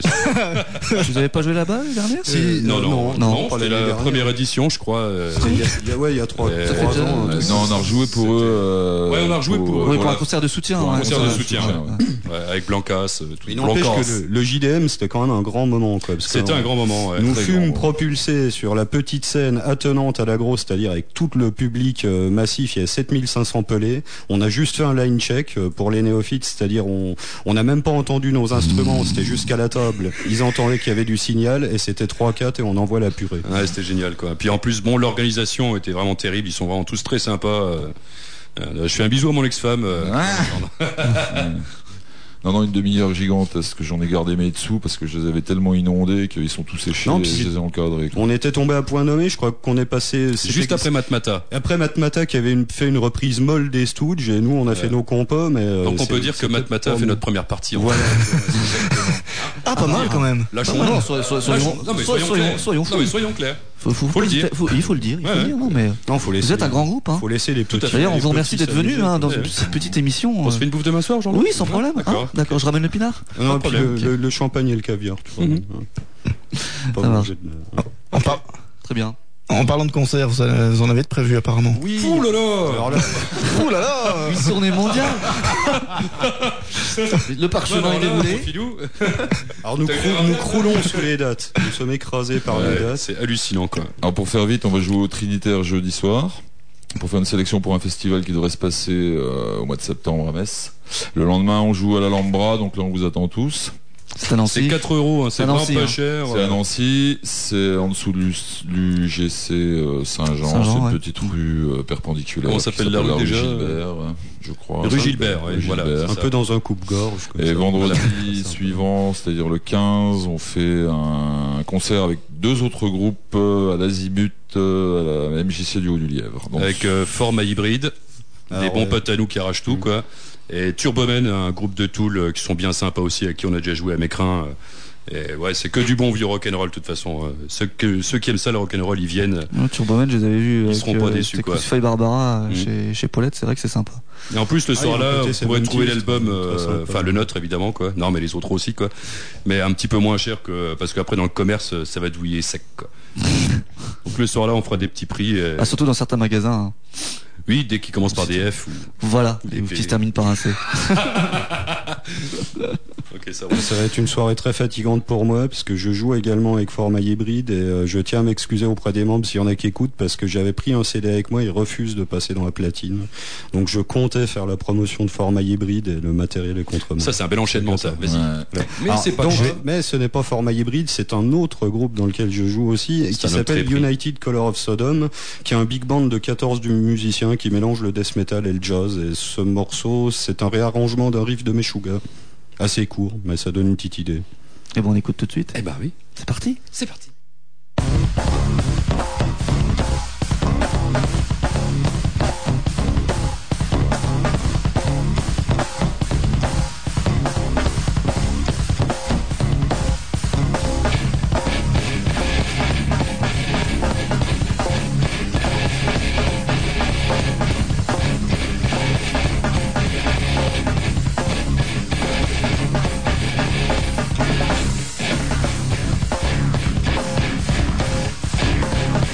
A: Vous avez pas joué là-bas l'année dernière
D: Si,
C: Euh, non, non,
D: non,
C: non,
D: non, pas
C: c'était
D: l'année
C: la
D: dernière.
C: première édition, je crois. euh,
D: Il y a, il y a- ouais, il y a trois,
C: Euh,
D: trois
A: Ça fait déjà-
D: ans.
E: Euh,
D: hein.
E: non, on a rejoué pour eux. euh,
C: Ouais, on a rejoué pour eux.
A: Oui, pour
E: voilà.
A: un concert de soutien.
E: Pour un
A: ouais.
C: concert de
E: Ouais,
C: soutien,
E: ouais.
C: ouais, avec Blancas. euh, tout.
D: Il n'empêche
C: Blancas.
D: que le, le J D M, c'était quand même un grand moment. Quoi, parce que
C: C'était
D: on-
C: un grand moment. Ouais,
D: Nous
C: très
D: fûmes
C: grand.
D: propulsés sur la petite scène attenante à la grosse zéro, c'est-à-dire avec tout le public euh, massif, il y a sept mille cinq cents pelés. On a juste fait un line check euh, pour les néophytes, c'est-à-dire on on n'a même pas entendu nos instruments, c'était jusqu'à la table. Ils entendaient qu'il y avait du signal et c'était trois quatre et on envoie la purée.
C: Ouais, c'était génial quoi. Puis en plus, bon, l'organisation était vraiment terrible. Ils sont vraiment tous très sympas. Euh, euh, je fais un bisou à mon ex-femme. Euh,
E: Ah. Non, non, une demi-heure gigantesque, que j'en ai gardé mes dessous parce que je les avais tellement inondés qu'ils sont tous séchés
D: Non,
E: et
D: puis
E: je les ai encadrés. quoi.
D: On était tombé à point nommé, je crois qu'on est passé... c'était-
C: Juste après Matmata.
D: Après Matmata qui avait une- fait une reprise molle des Stooges et nous on a fait nos compas, mais... euh,
C: Donc on
D: c'est-
C: peut dire que
D: c'était
C: Matmata
D: pas
C: fait
D: bon.
C: notre première partie. en
D: Voilà.
B: Ah, pas mal quand même.
C: Lâchons
A: Non,
C: non,
A: non, soyons, soyons,
C: Lâchons- non, mais soyons,
A: soyons,
C: clairs.
A: soyons
C: Non,
A: fous.
C: mais soyons clairs.
A: Faut, faut,
C: Faut le dire.
A: faut- il faut le dire, il faut
C: Ouais,
A: le dire, non mais
D: Non, faut laisser...
A: vous êtes un grand groupe, hein.
D: Faut laisser les
C: Tout à
D: petits...
C: fait.
A: D'ailleurs, on
D: les
A: vous remercie
D: petits
A: d'être venu
D: s'amuser.
A: hein, dans
C: Ouais.
A: une- cette petite émission.
C: On se
A: euh.
C: fait une bouffe demain soir, Jean-Louis
A: Oui, sans problème.
C: D'accord.
A: Hein, d'accord, je ramène le pinard.
D: Non,
C: Pas de
D: puis
C: problème,
D: le,
C: ok.
D: le- le champagne et le caviar. tu vois.
C: Mhm.
D: Pas
A: Ça
D: manger de-
B: En, par-
A: Très bien.
B: en parlant de concert, vous, a- vous en avez de prévu apparemment.
D: Oui.
C: Ouh là là.
D: Alors là,
B: Ouh là là.
A: Une tournée mondiale. Le parchemin
C: Alors
A: est
C: là,
A: déroulé.
C: mon filou.
D: alors nous, crou- nous croulons sous les dates. Nous sommes écrasés par les
C: Ouais,
D: dates.
C: c'est hallucinant quoi.
E: Alors pour faire vite, on va jouer au Trinitaire jeudi soir pour faire une sélection pour un festival qui devrait se passer euh, au mois de septembre à Metz. Le lendemain, on joue à l'Alhambra, donc là on vous attend tous.
A: C'est à
C: C'est
A: Nancy.
C: quatre euros, hein, c'est
A: À
C: vraiment
A: Nancy,
C: pas
A: hein.
C: cher.
E: C'est à Nancy, c'est en dessous de l'U G C euh, Saint-Jean,
A: Saint-Jean,
E: c'est une
A: ouais.
E: petite rue euh, perpendiculaire.
C: Comment
E: qui
C: s'appelle la rue déjà
E: Gilbert, euh, je crois.
C: Rue Gilbert, ouais,
E: Rue
C: voilà,
E: Gilbert.
D: Un
C: ça.
D: peu dans un coupe-gorge. comme
E: Et
D: ça.
E: vendredi
D: Voilà.
E: suivant, c'est-à-dire le quinze, on fait un concert avec deux autres groupes euh, à l'Azimut, euh, à la M J C du Haut-du-Lièvre. Donc,
C: Avec euh, format hybride,
D: Ah,
C: des bons
D: ouais.
C: potes à nous qui arrachent tout quoi. Et Turbomen, un groupe de Toul euh, qui sont bien sympas aussi, avec qui on a déjà joué à Mécrin. euh, Et ouais, c'est que du bon vieux rock'n'roll de toute façon. euh, Ceux, que, ceux qui aiment ça, le rock'n'roll, ils viennent.
A: Non, Turboman, je les avais vus.
C: Ils
A: avec,
C: seront pas
A: euh,
C: déçus,
A: c'était
C: quoi.
A: Crucify Barbara euh,
C: Mm.
A: chez, chez Paulette, c'est vrai que c'est sympa.
C: Et en plus, le
D: Ah,
C: soir
D: ils ont
C: là,
D: côté
C: vous pourrez
D: Seventies,
C: trouver l'album,
D: très
C: euh,
D: sympa.
C: enfin le nôtre évidemment quoi. Non, mais les autres aussi quoi. Mais un petit peu moins cher que parce qu'après dans le commerce, ça va douiller sec quoi. Donc le soir là, on fera des petits prix. euh,
A: Ah, surtout dans certains magasins. hein.
C: Oui, dès qu'ils commencent par des F. Ou...
A: Voilà,
C: Les
A: ou
C: P.
A: qui se termine par un C.
C: Ok, ça va.
D: Ça va être une soirée très fatigante pour moi parce que je joue également avec format hybride et euh, je tiens à m'excuser auprès des membres s'il y en a qui écoutent parce que j'avais pris un C D avec moi, ils refusent de passer dans la platine. Donc je comptais faire la promotion de format hybride et le matériel est contre moi.
C: Ça, c'est un bel enchaînement ça. Vas-y.
E: ouais.
C: Mais
D: Alors,
C: c'est pas
D: donc,
C: grave.
D: mais ce n'est pas format hybride, c'est un autre groupe dans lequel je joue aussi et
C: C'est
D: qui
C: un autre
D: s'appelle
C: très pris.
D: United Color of Sodom, qui est un big band de quatorze du musiciens qui mélange le death metal et le jazz. Et ce morceau, c'est un réarrangement d'un riff de Meshuggah. Assez court, mais ça donne une petite idée.
A: Et bon, on écoute tout de suite.
C: Eh ben oui.
A: C'est parti.
C: C'est parti.
F: Thank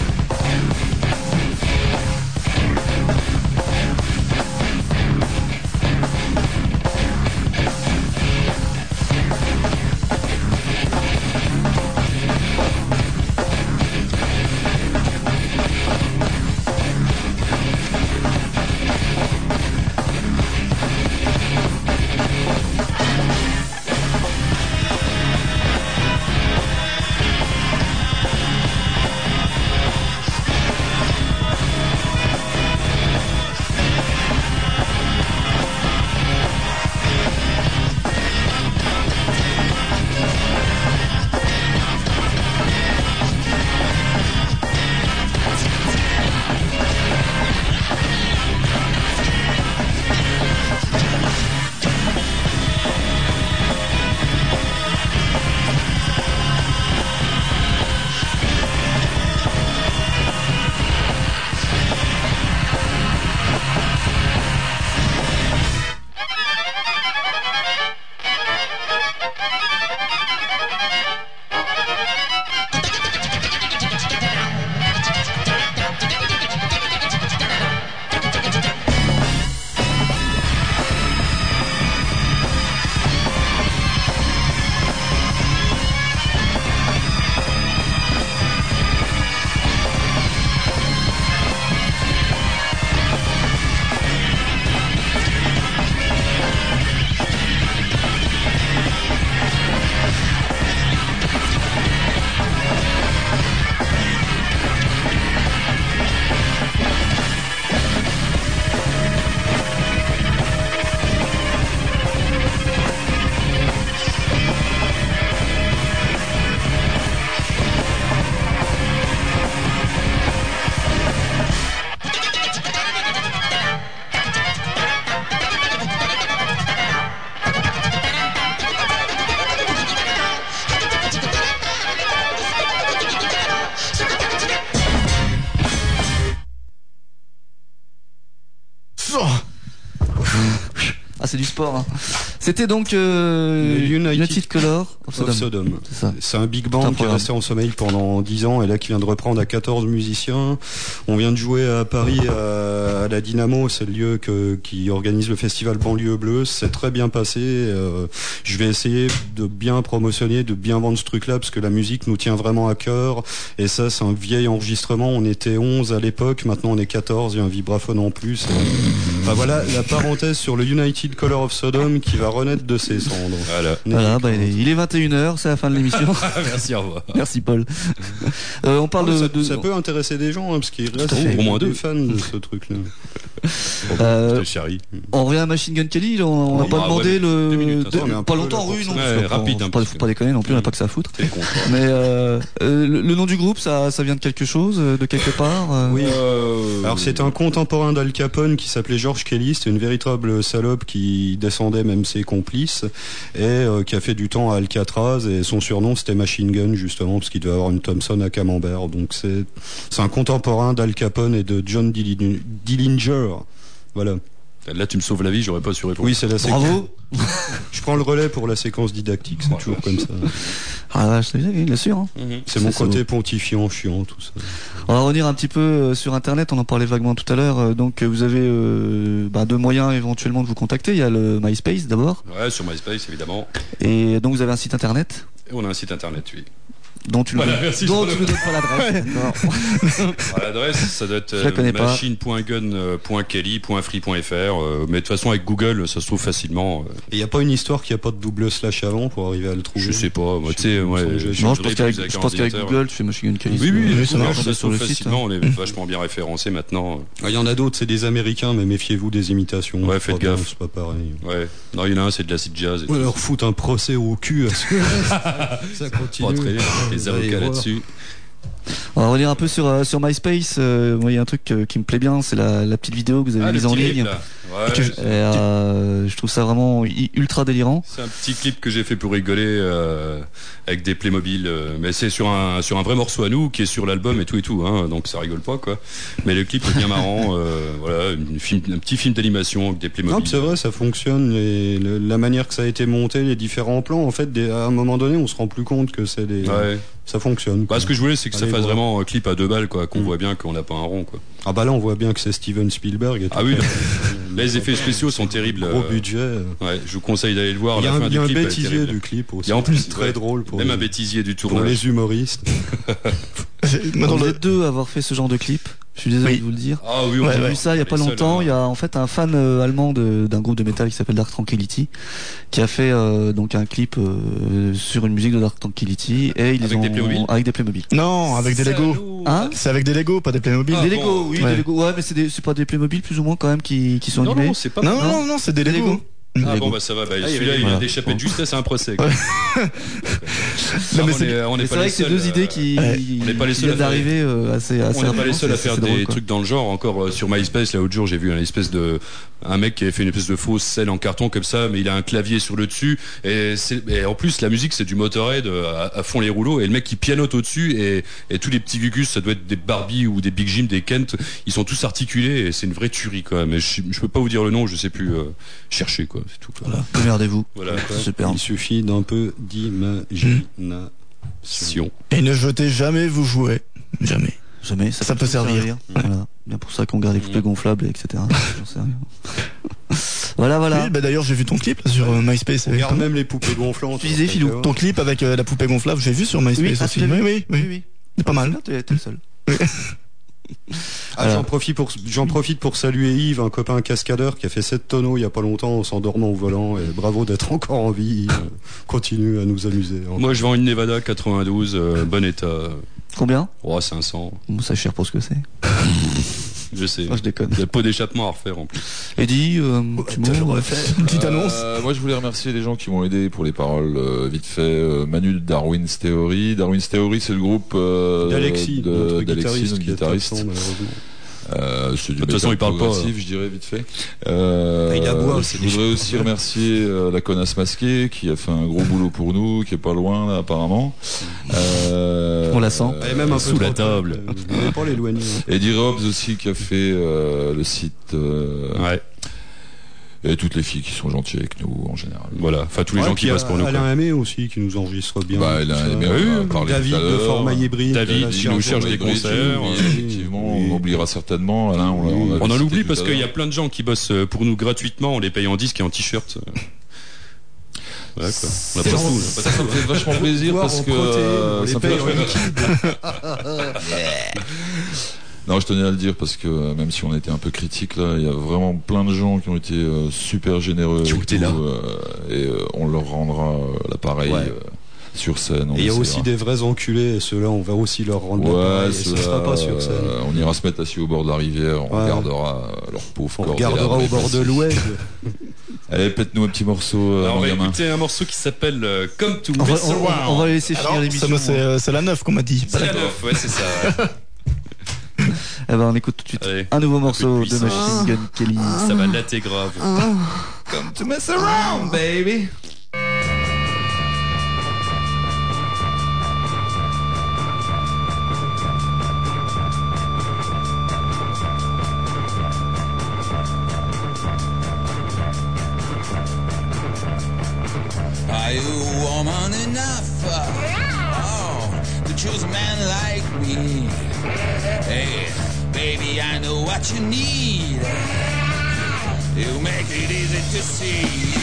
A: c'est du sport. Hein. C'était donc euh,
D: Le United,
A: United Color of Sodom.
D: Of Sodom.
A: C'est ça.
D: C'est un big
A: Tout un
D: band qui est
A: programme.
D: resté en sommeil pendant dix ans et là qui vient de reprendre à quatorze musiciens. On vient de jouer à Paris à, à la Dynamo, c'est le lieu que, qui organise le festival Banlieue Bleue. C'est très bien passé. Euh, je vais essayer de bien promotionner, de bien vendre ce truc-là parce que la musique nous tient vraiment à cœur. Et ça, c'est un vieil enregistrement. On était onze à l'époque, maintenant on est quatorze. Il y a un vibraphone en plus. Enfin voilà la parenthèse sur le United Color of Sodom qui va renaître de ses cendres.
C: Voilà.
A: Voilà, bah, il est vingt et une heures, c'est la fin de l'émission.
C: Merci, au revoir.
A: Merci Paul. Euh, on parle
D: Ah,
A: de,
D: ça,
A: de-
D: ça peut intéresser des gens hein, parce qu'il reste
A: à fait.
C: Au moins
D: des
C: deux.
D: fans de ce truc-là.
A: Euh,
C: C'était Charlie.
A: on revient à Machine Gun Kelly, on n'a
C: Oh,
A: pas
C: bah,
A: demandé
C: ouais,
A: le
C: deux minutes,
D: attends, mais un
A: pas
D: peu
A: longtemps,
D: la
A: oui, non,
C: Ouais,
A: parce que
C: rapide,
A: faut,
C: hein,
A: faut pas,
C: parce
A: faut
C: que-
A: pas déconner non plus, on n'a pas que ça à foutre.
C: C'est con.
A: Mais euh, euh, le, le nom du groupe, ça, ça vient de quelque chose, euh, de quelque part. euh,
D: Oui.
C: Euh,
D: Alors c'est un contemporain d'Al Capone qui s'appelait George Kelly, c'était une véritable salope qui descendait même ses complices et euh, qui a fait du temps à Alcatraz et son surnom c'était Machine Gun justement parce qu'il devait avoir une Thompson à camembert. Donc c'est c'est un contemporain d'Al Capone et de John Dillinger. Dillinger. Voilà.
C: Là, tu me sauves la vie, j'aurais pas su répondre.
D: Oui, c'est la séquence.
A: Bravo.
D: Je prends le relais pour la séquence didactique, c'est toujours comme ça.
A: Ah la vache, c'est bien, bien sûr. Hein.
C: Mhm.
D: C'est mon
A: C'est
D: côté
A: beau.
D: pontifiant, chiant, tout ça.
A: On va revenir un petit peu euh, sur Internet, on en parlait vaguement tout à l'heure. euh, Donc euh, vous avez euh, bah, deux moyens éventuellement de vous contacter. Il y a le MySpace d'abord,
C: Ouais, sur MySpace, évidemment.
A: et donc vous avez un site Internet
C: Et on a un site internet, oui.
A: dont tu ne
C: Voilà,
A: donnes-
C: merci,
A: dont
C: je
A: tu ne donnes pas l'adresse. Non.
C: À l'adresse, ça doit être
A: Je la connais pas.
C: machine point gun point kelly point free point f r. euh, Mais de toute façon, avec Google, ça se trouve facilement. euh,
D: Et il n'y a pas une histoire qui a pas de double slash avant pour arriver à le trouver.
C: Je sais pas, moi, tu sais, ouais.
D: Je-
C: je
A: Non, je
C: voudrais
A: pense qu'avec
C: plus avec
A: je
C: un
A: pense qu'avec
C: ordinateur.
A: Google, tu fais Machine Gun Kelly.
C: Oui, oui,
A: sur-
C: oui,
A: ça
C: ça
A: marche
C: marche, ça se
A: sur le
C: trouve
A: site.
C: facilement, on est vachement bien référencé maintenant.
D: Ah, il y en a d'autres, c'est des Américains, mais méfiez-vous des imitations.
C: Ouais,
D: C'est
C: faites
D: pas bien,
C: gaffe.
D: C'est pas pareil.
C: Ouais. Non, il y en a un, c'est de l'acid jazz. Et
D: On
C: tout.
D: leur fout un procès au cul à ce ça continue.
C: Pas très bien, les
D: Vous allez
C: avocats
D: voir.
C: là-dessus.
A: On va revenir un peu sur euh, sur MySpace. euh, Moi, il y a un truc euh, qui me plaît bien, c'est la, la petite vidéo que vous avez
C: Ah, le
A: mise en
C: petit
A: ligne.
C: clip, là. Ouais,
A: Que je,
C: c'est-
A: et, euh, je trouve ça vraiment i- ultra délirant.
C: C'est un petit clip que j'ai fait pour rigoler euh, avec des Playmobil, euh, mais c'est sur un sur un vrai morceau à nous qui est sur l'album et tout et tout, hein, donc ça rigole pas quoi. Mais le clip est bien marrant, euh, voilà, une film, un petit film d'animation avec des
D: Non,
C: Playmobil.
D: puis c'est vrai, ça fonctionne. Les- le- la manière que ça a été monté, les différents plans, en fait, des- à un moment donné, on se rend plus compte que c'est des.
C: Ouais.
D: Ça fonctionne. quoi.
C: Bah, ce que je voulais, c'est que ça
D: Allez
C: fasse
D: voir.
C: vraiment un clip à deux balles, quoi, qu'on
D: Mm.
C: voit bien qu'on n'a pas un rond, quoi.
D: Ah bah là, on voit bien que c'est Steven Spielberg. Et
C: Ah
D: tout.
C: oui, là, les effets spéciaux sont terribles.
D: Gros
C: euh,
D: budget.
C: Ouais, je vous conseille d'aller le voir.
D: Il y a
C: la
D: un,
C: fin
D: il y a
C: du
D: un
C: clip, elle est
D: bêtisier
C: terrible.
D: du clip aussi.
C: Il y a en plus,
D: très
C: ouais,
D: drôle pour,
C: même
D: les,
C: un bêtisier du
D: pour
C: tournage.
D: les humoristes.
B: Moi, dans
A: vous
B: le-
A: êtes deux à avoir fait ce genre de clip. Je suis désolé
B: Oui.
A: de vous le dire.
C: Ah oui, on
B: Ouais,
A: J'ai
B: ouais.
A: vu ça il y a pas
C: Les seuls,
A: longtemps.
C: hein.
A: Il y a en fait un fan euh, allemand de- d'un groupe de métal qui s'appelle Dark Tranquillity, qui a fait euh, donc un clip euh, sur une musique de Dark Tranquillity et ils
C: Avec
A: ont
C: des Playmobil
A: avec des Playmobil.
B: Non, avec des Lego.
C: Salaud.
A: Hein
B: C'est avec des Lego, pas des Playmobil.
C: Ah,
A: Des
C: bon.
A: Lego, oui,
B: Ouais.
A: des Lego. Ouais, mais c'est des- c'est pas des Playmobil plus ou moins quand même qui qui sont
C: Non,
A: animés.
C: non, c'est pas.
B: Non,
A: Non.
B: non, non, c'est des
A: Des
B: Lego.
A: Lego.
C: Ah
B: Lego.
C: bon, bah ça va. Bah,
A: Ah, il y
C: celui-là,
A: avait-
C: il a
A: voilà.
C: d'échapper de justesse à un procès. quoi.
B: Non,
C: Non,
B: mais
C: on
B: c'est-
C: est- on
A: Mais
C: n'est
A: c'est
C: pas
A: vrai
C: les
A: que c'est
C: seuls,
A: deux
C: euh,
A: idées qui,
B: Ouais.
C: on n'est pas les
A: qui
C: seuls à
A: viennent
C: faire-
A: d'arriver euh, assez assez
C: On n'est pas les
A: rapidement,
C: seuls à
A: c'est-
C: faire
A: c'est
C: des
A: drôle, quoi.
C: trucs dans le genre. Encore euh, sur MySpace, là, l'autre jour, j'ai vu un espèce de un mec qui avait fait une espèce de fausse selle en carton comme ça, mais il a un clavier sur le dessus. Et, c'est- et en plus, la musique, c'est du Motorhead euh, à, à fond les rouleaux. Et le mec qui pianote au-dessus et, et tous les petits gugus, ça doit être des Barbie ou des Big Jim, des Kent. Ils sont tous articulés et c'est une vraie tuerie quand même. Mais je, je peux pas vous dire le nom, je sais plus euh, chercher quoi. C'est tout. Quoi.
A: Voilà, démerdez-vous.
C: Voilà.
A: Super.
D: Il suffit d'un peu d'imagination.
C: Sion.
B: Et ne jetez jamais vos jouets. Jamais.
A: Jamais, ça,
B: Ça peut servir.
A: Voilà. Bien pour ça qu'on garde les poupées gonflables, et cetera. J'en sais rien. Voilà, voilà.
B: Oui, bah d'ailleurs, j'ai vu ton clip là, sur euh, MySpace. avec
D: Regarde
B: ton-
D: même les poupées gonflantes.
A: Tu disais, Philou.
B: Ton clip avec euh, la poupée gonflable, j'ai vu sur MySpace
A: Oui, ah,
B: aussi.
A: tu l'as
B: Oui,
A: vu
B: oui, oui.
A: Oui, oui.
B: C'est pas mal.
A: T'es t'es le seul.
D: Ah, j'en profite pour j'en profite pour saluer Yves, un copain cascadeur qui a fait sept tonneaux il y a pas longtemps en s'endormant au volant et bravo d'être encore en vie. Yves. Continue à nous amuser.
C: Moi, je vends une Nevada quatre-vingt-douze, euh, bon état.
A: Combien
C: Oh, cinq cents.
A: Bon, ça cher pour ce que c'est.
C: Je sais.
A: Moi, je déconne.
C: Il y a pas d'échappement à refaire en plus.
A: Eddie, euh, petit mot.
B: Une petite annonce.
E: Euh, moi, je voulais remercier les gens qui m'ont aidé pour les paroles, euh, vite fait. Euh, Manu de Darwin's Theory. Darwin's Theory, c'est le groupe euh,
D: D'Alexis,
E: de-
D: notre
E: d'Alexis,
D: guitariste,
E: notre
D: qui est
E: guitariste.
D: absent, malheureusement.
E: Euh, c'est du
C: De toute façon,
E: métal
C: il parle pas,
E: progressif, je dirais vite fait. Euh,
D: Il aboie,
E: je
D: c'est
E: voudrais
D: des-
E: aussi remercier euh, la connasse masquée qui a fait un gros boulot pour nous, qui est pas loin là apparemment. Euh,
A: On la sent.
D: Et même un peu
C: Sous la
D: trop
C: table.
D: tard. Vous n'allez pas l'éloigner. hein.
E: Eddie Robs aussi qui a fait euh, le site. euh,
C: Ouais.
E: et toutes les filles qui sont gentilles avec nous en général.
C: Voilà, enfin tous les
D: Ouais,
C: gens qui
D: puis
C: bossent pour nous.
D: Alain
C: quoi.
D: Aimé aussi qui nous enregistre bien.
E: Bah, Alain
D: Ça.
E: Aimé, on en a parlé
D: David
E: tout à
D: de
E: l'heure.
D: Format Hybride.
C: David,
D: de la
C: il nous cherche des
E: Hybride,
C: concerts.
E: oui,
C: euh,
E: effectivement,
D: oui.
E: on oubliera certainement. Alain, on, l'a- on,
C: On en
E: cité
C: oublie
E: tout
C: parce
E: à
C: qu'il y a
E: l'heure.
C: plein de gens qui bossent pour nous gratuitement, on les paye en disques et en t-shirts. Voilà, quoi. On a pas
E: Ça,
C: tout, on a
E: ça,
C: pas
E: ça
C: tout,
E: me fait vachement plaisir
D: Voire
E: parce
D: en
E: que
D: protéines,
E: euh,
D: on les
E: ça me fait
D: paye en
E: vachement- Non, je tenais à le dire parce que euh, même si on était un peu critique là, il y a vraiment plein de gens qui ont été euh, super généreux
C: Qui ont
E: avec
C: été là.
E: nous, euh, et euh, on leur rendra euh, l'appareil
D: Ouais.
E: euh, sur scène. on
D: Et il y a
E: essaiera.
D: aussi des vrais enculés, et ceux-là, on va aussi leur rendre
E: Ouais,
D: l'appareil, et ce
E: ceux-là,
D: sera pas sur scène.
E: euh, on ira se mettre assis au bord de la rivière, on
D: Ouais.
E: regardera euh, leur pauvre
D: On
E: corps.
D: regardera
E: délabré
D: au bord de
E: passer.
D: l'ouest.
E: Allez, pète-nous un petit morceau, euh,
C: Alors, on
E: mon
C: va
E: gamin.
C: écouter un morceau qui s'appelle euh, Come to
A: On va,
C: Mess
A: on, on-
C: Around.
A: on va laisser finir
B: Alors, ça,
A: l'émission.
B: moi, c'est euh, c'est la neuf qu'on m'a dit.
C: C'est la neuf, ouais, c'est ça. ouais.
A: Eh ben, on écoute tout de suite
C: Allez,
A: un nouveau
C: peu de
A: morceau de
C: puissance.
A: Machine Gun Kelly.
C: Ça va latter grave.
E: Come to mess around, baby.
F: Are you woman enough oh, to choose a man like me? Hey, baby, I know what you need. You make it easy to see.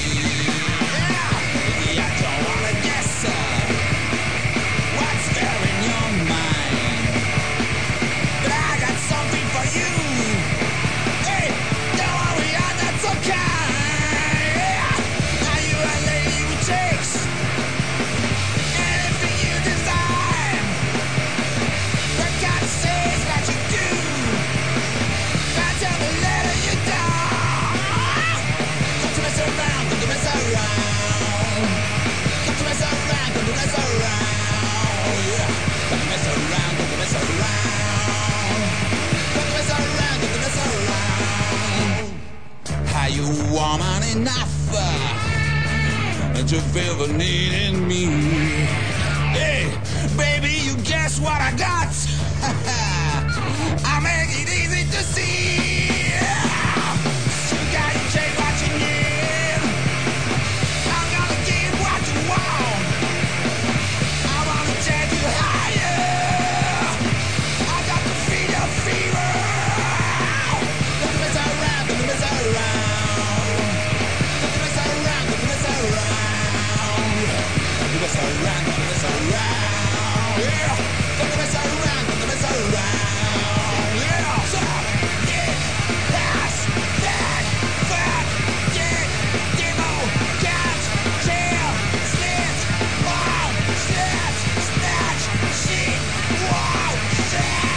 F: Yeah, I don't wanna guess uh, what's there in your mind, but I got something for you. Hey, don't worry, I'm not so kind. Yeah. Are you a lady who takes anything you desire? For God says that you do. I tell the letter you die. Come to mess around, come to mess around. Come to mess around, come to mess around. Yeah. Come to mess around, come to mess around. Come to mess around, come to mess around. Are you woman enough uh, to feel the need in me? Hey, baby, you guess what I got? I make it easy to see. You got to take what you need. I'm gonna give what you want. I wanna take you higher. I got to feel your fever. Don't mess around, don't mess around. Don't mess around, don't mess around. Don't mess around, don't mess around. Yeah. Don't mess around, don't mess around. Yeah. So, get past that fuck, get demo, catch, chill, snitch, wow, snatch, snatch, shit, wow, shit.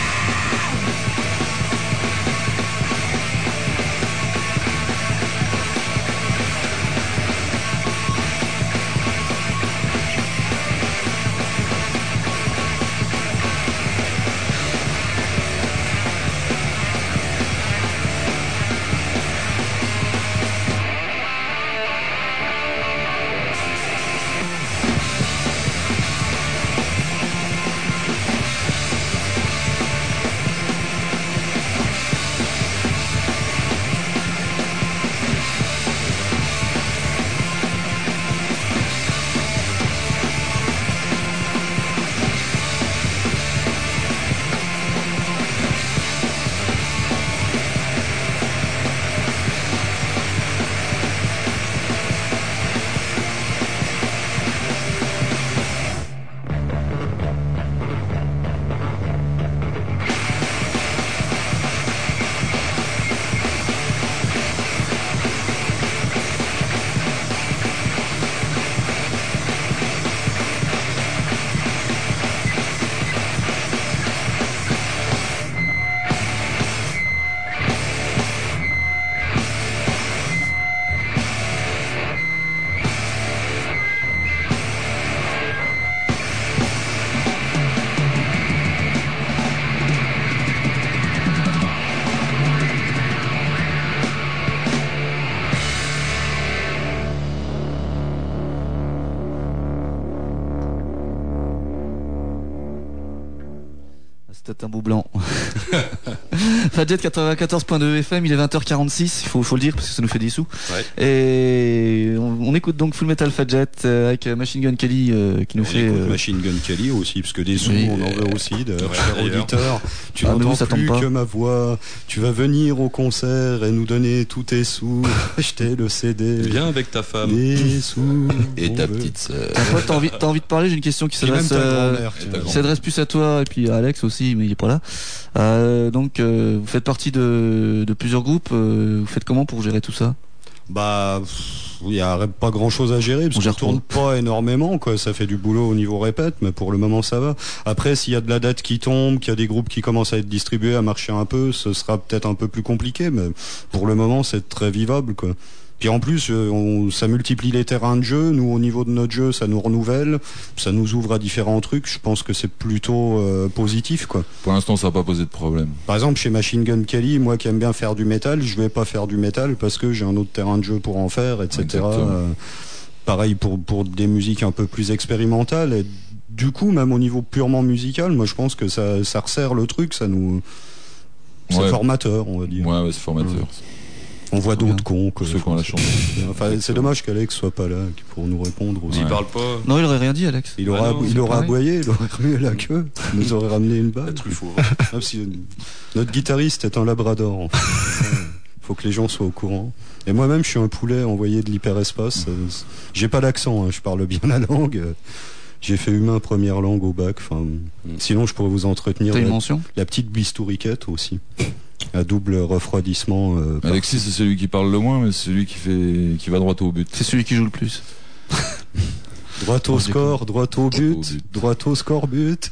A: peut-être un beau blanc. Fadjet quatre-vingt-quatorze point deux F M, il est vingt heures quarante-six, il faut, faut le dire parce que ça nous fait des sous.
C: Ouais.
A: Et on, on écoute donc Full Metal Fadjet euh, avec Machine Gun Kelly euh, qui nous
D: On
A: fait.
D: écoute
A: euh,
D: Machine Gun Kelly aussi, parce que des sous,
A: oui.
D: on en veut aussi, d'ailleurs,
C: Ouais,
D: cher
C: d'ailleurs.
D: auditeur. Tu
A: Ah, mais
D: n'entends
A: vous, ça tombe
D: plus
A: pas.
D: que ma voix. Tu vas venir au concert et nous donner tous tes sous. Acheter le C D.
C: Viens avec ta femme.
D: Des sous.
E: Et
D: on
E: ta
D: veut.
E: petite sœur.
A: T'as pas- t'as envie, t'as envie de parler? J'ai une question qui
D: Puis même
A: s'adresse,
D: ta
A: euh,
D: grand-mère. tiens.
E: ta
A: qui
E: grand-mère.
A: s'adresse plus à toi et puis à Alex aussi, mais il est pas là. Euh, donc, euh, vous faites partie de, de plusieurs groupes. euh, vous faites comment pour gérer tout ça?
D: Bah, pff, il n'y a pas grand chose à gérer,
A: On
D: parce qu'on
A: gère
D: tourne pas énormément, quoi. Ça fait du boulot au niveau répète, mais pour le moment ça va. Après, s'il y a de la date qui tombe, qu'il y a des groupes qui commencent à être distribués, à marcher un peu, ce sera peut-être un peu plus compliqué, mais pour le moment c'est très vivable, quoi. Puis en plus, euh, on, ça multiplie les terrains de jeu. Nous, au niveau de notre jeu, ça nous renouvelle, ça nous ouvre à différents trucs. Je pense que c'est plutôt euh, positif, quoi.
E: Pour l'instant, ça n'a pas posé de problème.
D: Par exemple, chez Machine Gun Kelly, moi qui aime bien faire du métal, je vais pas faire du métal parce que j'ai un autre terrain de jeu pour en faire, et cetera.
E: Exactement.
D: Euh, pareil pour, pour des musiques un peu plus expérimentales. Et du coup, même au niveau purement musical, moi je pense que ça, ça resserre le truc, ça nous... C'est
E: Ouais.
D: formateur, on va dire.
E: Ouais, ouais, c'est formateur.
D: On voit
A: Trop
D: d'autres cons. Que,
E: Pour ceux qui ont la chance.
D: Enfin, c'est dommage qu'Alex soit pas là pour nous répondre aussi.
C: Il
E: Ouais.
C: parle pas.
A: Non, il aurait rien dit, Alex.
D: Il aura,
C: Ah non,
D: il
A: c'est
D: aura
A: pareil.
D: aboyé, il aurait remué la queue, il nous aurait ramené une balle.
C: La Truffaut.
D: Même si, euh, notre guitariste est un labrador. En fait. Faut que les gens soient au courant. Et moi-même, je suis un poulet envoyé de l'hyperespace. Euh, J'ai pas d'accent, hein, je parle bien la langue. Euh, J'ai fait humain première langue au bac. Enfin, sinon, je pourrais vous entretenir
A: T'as une
D: la,
A: mention?
D: la petite bistouriquette aussi. À double refroidissement. euh, par-
E: Alexis, c'est celui qui parle le moins, mais c'est celui qui fait, qui va droit au but.
A: C'est celui qui joue le plus.
D: droit au
A: Oh,
D: score, droit au but,
E: au but.
D: droit au score but.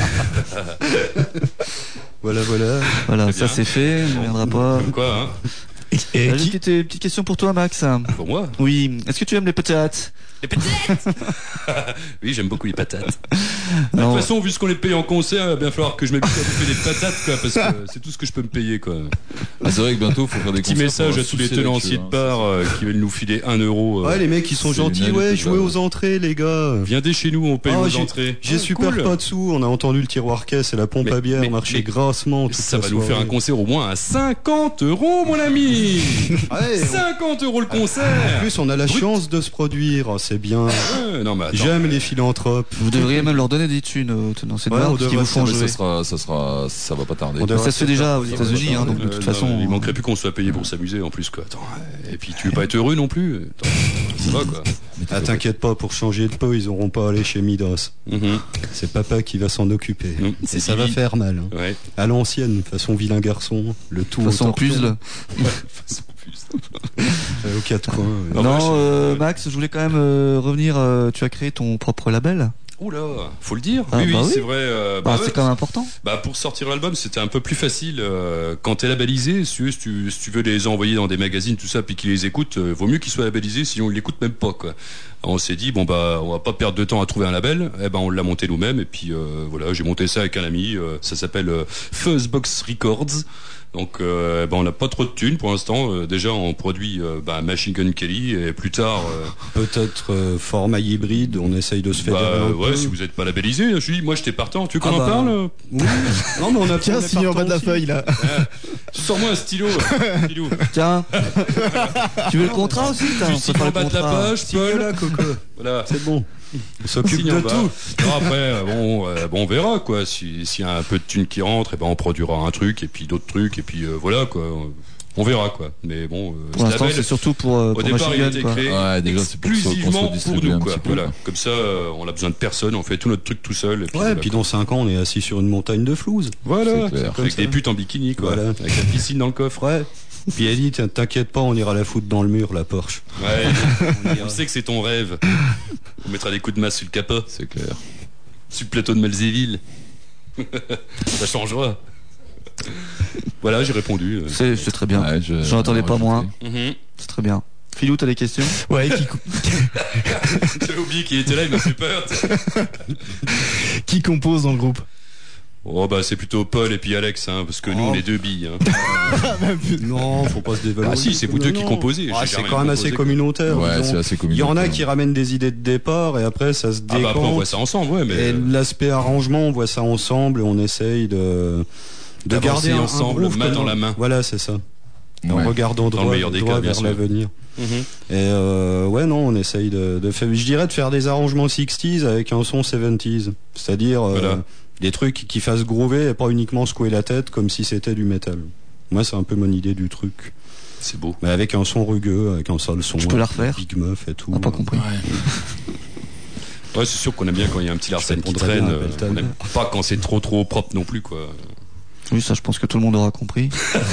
D: Voilà, voilà.
A: Voilà,
C: Très
A: ça
C: bien.
A: c'est fait, on ne reviendra pas.
C: Comme quoi, hein.
B: Et
A: Euh, J'ai
B: qui-
A: une petite, euh, petite question pour toi, Max.
C: Pour moi.
A: Oui, est-ce que tu aimes les patates?
C: Les patates. Oui, j'aime beaucoup les patates. De
A: Non.
C: toute façon, vu ce qu'on les paye en concert, il va bien falloir que je m'habitue à bouffer des patates, quoi, parce que c'est tout ce que je peux me payer, quoi.
E: Ah, c'est vrai que bientôt, il faut faire des
C: Petit
E: concerts
C: message
E: pour
C: à tous les
E: sucer la
C: tenanciers
E: queue,
C: de
E: hein.
C: bar euh, qui veulent nous filer un euro. euh,
D: Ouais, les mecs, ils sont
E: c'est
D: gentils.
E: une
D: Ouais,
E: année,
D: jouez
E: là.
D: aux entrées, les gars.
C: Viendez chez nous, on paye
D: Ah,
C: vos
D: j'ai-
C: entrées.
D: J'ai
C: Ah,
D: super
C: cool.
D: pas de sous. On a entendu le tiroir caisse et la pompe
C: Mais-
D: à bière
C: mais-
D: marcher
C: mais-
D: grassement toute
C: Ça
D: la
C: va nous faire un
D: soirée.
C: concert au moins à cinquante euros, mon ami.
D: Ouais, on-
C: cinquante euros le
D: En
C: concert.
D: plus, on a la
C: Brut.
D: chance de se produire. C'est bien.
C: Ouais, non, mais attends.
D: J'aime les philanthropes.
A: Vous devriez même leur donner des thunes aux tenanciers de
D: Ouais,
A: bar
D: on
A: parce qu'ils
D: devrait
A: vous font
E: Mais
A: jouer.
E: ça sera, ça sera, ça va pas tarder.
D: On devrait
A: Ça se fait déjà aux
D: faire-
A: États-Unis, hein, donc de
C: Euh,
A: toute
C: non,
A: façon.
C: il manquerait plus qu'on soit payé pour s'amuser en plus, quoi. Attends, et puis tu veux pas être heureux non plus. Attends, ça va, quoi.
D: Ah, t'inquiète pas, pour changer de peau, ils auront pas à aller chez Midas.
C: Mhm.
D: C'est papa qui va s'en occuper.
C: Mhm.
D: Et
C: C'est
D: ça va
C: Bibi.
D: faire mal. hein.
C: Ouais.
D: À l'ancienne, façon vilain garçon, le tout
A: De
D: au
A: toute façon,
D: torchon,
A: puzzle.
D: euh, aux quatre coins. ouais.
C: Non,
A: Non,
C: moi, je-
A: euh, Max, je voulais quand même euh, revenir. euh, tu as créé ton propre label.
C: Oula, faut le dire.
A: Ah,
C: oui,
A: bah
C: oui,
A: oui.
C: c'est vrai. euh,
A: Bah,
C: bah, ouais,
A: c'est quand même important.
C: Bah pour sortir l'album, c'était un peu plus facile euh, quand t'es labellisé. Si tu, veux, si, tu, si tu veux les envoyer dans des magazines, tout ça, puis qu'ils les écoutent, euh, vaut mieux qu'ils soient labellisés, sinon ils l'écoutent même pas, quoi. Alors, on s'est dit bon bah on va pas perdre de temps à trouver un label. Eh ben on l'a monté nous-mêmes et puis euh, voilà, j'ai monté ça avec un ami. euh, ça s'appelle euh, Fuzzbox Records. Donc euh, ben on n'a pas trop de thunes pour l'instant. Euh, déjà on produit euh, bah, Machine Gun Kelly et plus tard. euh,
D: Peut-être euh, format hybride, on essaye de se fédérer
C: bah,
D: un
C: ouais,
D: peu.
C: si vous êtes pas labellisé, je dis moi j'étais partant. Tu veux qu'on
D: Ah
C: en
D: bah.
C: parle?
D: Oui. Non, mais on a
B: Tiens,
D: on est
B: signé en bas de la
D: partant
B: feuille là.
C: Sors-moi un stylo. un stylo.
A: Tiens, tu veux le contrat aussi? T'as-
C: Tu
A: on peut
C: signes
A: faire
C: en
A: le
C: bas de la
A: contrat.
C: page,
D: aussi.
C: Paul.
D: Là, Coco.
C: Voilà.
D: C'est bon. On s'occupe
C: Signe en
D: de
C: bas.
D: tout.
C: Non, après, euh, bon, euh, bon, on verra quoi. Si- S'il y a un peu de thunes qui rentre, et ben on produira un truc et puis d'autres trucs et puis euh, voilà quoi. On verra quoi. Mais bon, euh,
A: Pour
C: ce
A: l'instant,
C: label,
A: c'est surtout pour, euh,
C: au
A: pour
C: départ,
A: Machine
C: il a
A: Gun,
C: été
A: quoi.
C: créé
E: Ouais, déjà, c'est pour que ça- qu'on se
C: exclusivement pour
E: distribue
C: nous
E: un
C: quoi.
E: petit peu,
C: Voilà.
E: quoi.
C: Comme ça, euh, on a besoin de personne. On fait tout notre truc tout seul. Et puis,
D: Ouais,
C: voilà,
D: puis
C: quoi.
D: dans cinq ans, on est assis sur une montagne de flouze.
C: Voilà.
E: C'est clair.
D: Comme
C: Avec
D: ça.
C: des putes en bikini quoi.
D: Voilà.
C: Avec la piscine dans le coffre.
D: Ouais. Puis elle dit, tiens, t'inquiète pas, on ira la foutre dans le mur, la Porsche.
C: Ouais. On sait que c'est ton rêve. On mettra des coups de masse sur le capot,
E: C'est clair.
C: sur le plateau de Malzéville. Ça changera. Voilà, j'ai répondu. euh.
A: C'est c'est très bien.
E: Ouais, je-
A: J'en attendais pas
E: rajouté.
A: moins.
C: Mhm.
A: C'est très bien. Philou, t'as des questions?
B: Ouais, qui, co-
C: J'avais oublié qu'il était là, il m'a fait peur.
B: qui compose dans le groupe?
C: Oh bah c'est plutôt Paul et puis Alex, hein, parce que nous
D: Oh.
C: on est deux billes. Hein.
D: Non, faut pas se dévaloriser.
C: Ah si, c'est vous deux qui
D: Non.
C: composez.
D: Ah,
C: j'ai
D: c'est
C: jamais
D: quand même assez
C: composé,
D: communautaire.
E: Ouais,
D: disons.
E: c'est assez
D: Il y
E: communautaire.
D: en a qui ramènent des idées de départ et après ça se
C: Ah bah après on
D: décante.
C: voit ça ensemble, ouais, mais
D: Et
C: euh,
D: l'aspect arrangement, on voit ça ensemble et on essaye de de
C: D'avancer
D: garder un,
C: ensemble,
D: un groove
C: main
D: comme-
C: dans la main.
D: Voilà, c'est ça. En
E: Ouais.
D: regardant
C: Dans le
D: droit,
C: meilleur des
D: droit
C: cas, bien
D: vers
C: sûr.
D: l'avenir.
C: mhm.
D: Et euh, ouais, non, on essaye de, de faire, je dirais de faire des arrangements sixties avec un son soixante-dix. C'est-à-dire euh,
C: Voilà.
D: des trucs qui fassent groover et pas uniquement secouer la tête comme si c'était du métal. Moi, c'est un peu mon idée du truc.
C: C'est beau.
D: Mais avec un son rugueux, avec un seul son.
A: Je peux la
D: avec
A: refaire.
D: Big Muff et tout.
A: On n'a pas compris.
C: Ouais, c'est sûr qu'on aime bien quand il y a un petit Larsen qui
D: répondrai
C: traîne.
D: bien à
C: euh,
D: Belton.
C: On aime pas quand c'est trop trop propre non plus, quoi.
A: Oui, ça, je pense que tout le monde aura compris.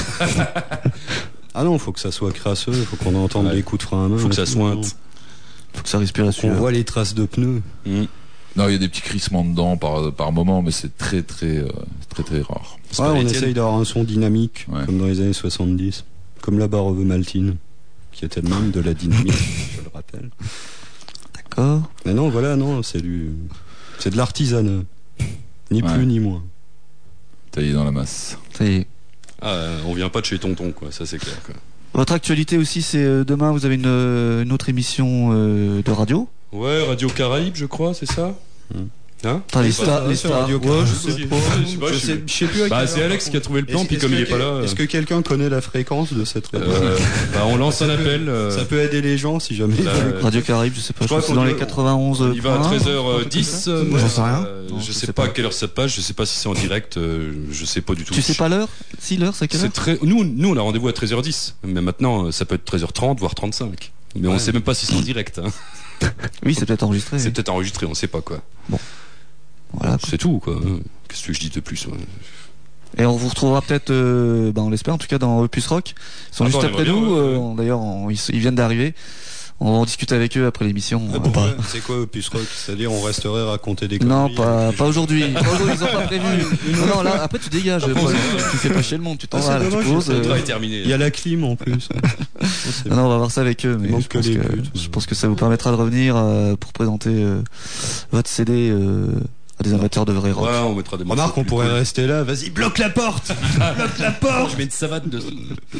D: Ah non, faut que ça soit crasseux, faut qu'on entende
C: Ouais.
D: les coups de frein à main.
C: Faut que
D: et
C: ça
D: tout.
C: sointe.
A: Faut que ça respire la
D: Qu'on
A: sueur.
D: voit les traces de pneus.
C: Mhm.
E: Non, il y a des petits crissements dedans par, par moment, mais c'est très très euh, très très rare.
C: C'est
D: Ouais,
C: pas
D: on
C: Étienne.
D: essaye d'avoir un son dynamique,
E: Ouais.
D: comme dans les années soixante-dix. Comme la barre Maltine, qui était le même de la dynamique, je le rappelle.
A: D'accord.
D: Mais non, voilà, non, c'est du, c'est de l'artisanat. Ni
E: Ouais.
D: plus ni moins.
E: Taillé dans la masse.
A: Ça y est.
C: Ah, euh, on vient pas de chez Tonton, quoi. Ça c'est clair. Quoi.
A: Votre actualité aussi, c'est euh, demain, vous avez une, euh, une autre émission euh, de radio.
C: Ouais, Radio Caraïbes, je crois, c'est ça.
D: Mhm.
C: Hein
A: Enfin, les
D: C'est pas
A: stars,
D: ça,
A: les
D: c'est
A: stars.
D: Radio
A: Ouais,
D: Caraïbes.
A: je
C: Je
A: sais
C: sais
A: pas.
C: pas, je sais pas,
D: Je
C: je
D: sais,
C: sais-
D: je sais plus à
C: Bah
D: quelle
C: c'est
D: heure,
C: Alex
D: par
C: qui a trouvé le plan,
D: Est-ce-
C: puis
D: est-ce
C: comme il est
D: que
C: pas
D: quel-
C: là.
D: Est-ce que quelqu'un connaît la fréquence de cette radio
C: euh, bah, on lance un appel. euh,
D: Ça peut aider les gens si jamais. ils
C: Bah,
D: veulent.
C: euh,
A: Radio Caraïbes, je sais pas, je
D: crois
A: crois que c'est
D: qu'on
A: dans les
D: doit-
A: quatre-vingt-onze.
C: On y va à
A: points,
C: treize
A: un truc
C: heures
A: comme
C: dix.
A: ça.
C: euh,
B: J'en sais rien.
C: euh,
A: Non,
C: je
A: je
C: sais
A: sais
C: pas
A: pas.
C: à quelle heure ça passe, je sais pas si c'est en direct, euh, je sais pas du tout.
A: Tu sais pas l'heure Si, l'heure, c'est quelle
C: C'est
A: heure
C: très. Nous, nous, on a rendez-vous à treize heures dix, mais maintenant, euh, ça peut être treize heures trente, voire trente-cinq. Mais on
D: Ouais.
C: sait même pas si c'est en direct. Hein.
A: Oui, c'est peut-être enregistré.
C: C'est peut-être enregistré, on sait pas quoi.
A: Voilà.
C: C'est tout, quoi. Qu'est-ce que je dis de plus ouais.
A: Et on vous retrouvera peut-être, euh, bah, on l'espère en tout cas, dans Opus Rock. Ils sont
C: Ah
A: juste
C: bah, on
A: après
C: aimerait
A: nous.
C: bien, ouais,
A: euh, D'ailleurs, on- ils, ils viennent d'arriver. On va en discuter avec eux après l'émission.
D: Ah,
A: Euh,
D: pourquoi C'est quoi Opus Rock C'est-à-dire on resterait à raconter des conneries.
A: Non, pas,
D: avec les
A: pas
D: gens.
A: aujourd'hui. Pas aujourd'hui, ils ont pas prévu. Non, non, là, après tu dégages.
C: Après,
A: Paul.
C: on-
A: Tu fais pas chier le monde, tu t'en
D: Ah,
A: vas,
D: c'est
A: là, tu
D: dommage,
A: poses.
D: c'est
C: Le
A: euh,
C: travail est terminé.
D: Il y a la clim en plus. Oh, c'est
A: Non, non, on va voir ça avec eux, mais
D: Il manque
A: je
D: que
A: pense
D: les
A: que,
D: putes.
A: je pense que ça vous permettra de revenir euh, pour présenter euh, votre C D euh, à des amateurs de vrai rock.
C: Ouais, on mettra des morceaux
D: Remarque, on
C: plus
D: pourrait
C: cool.
D: rester là. Vas-y, bloque la porte. Bloque la porte.
C: Je mets une savate dessus.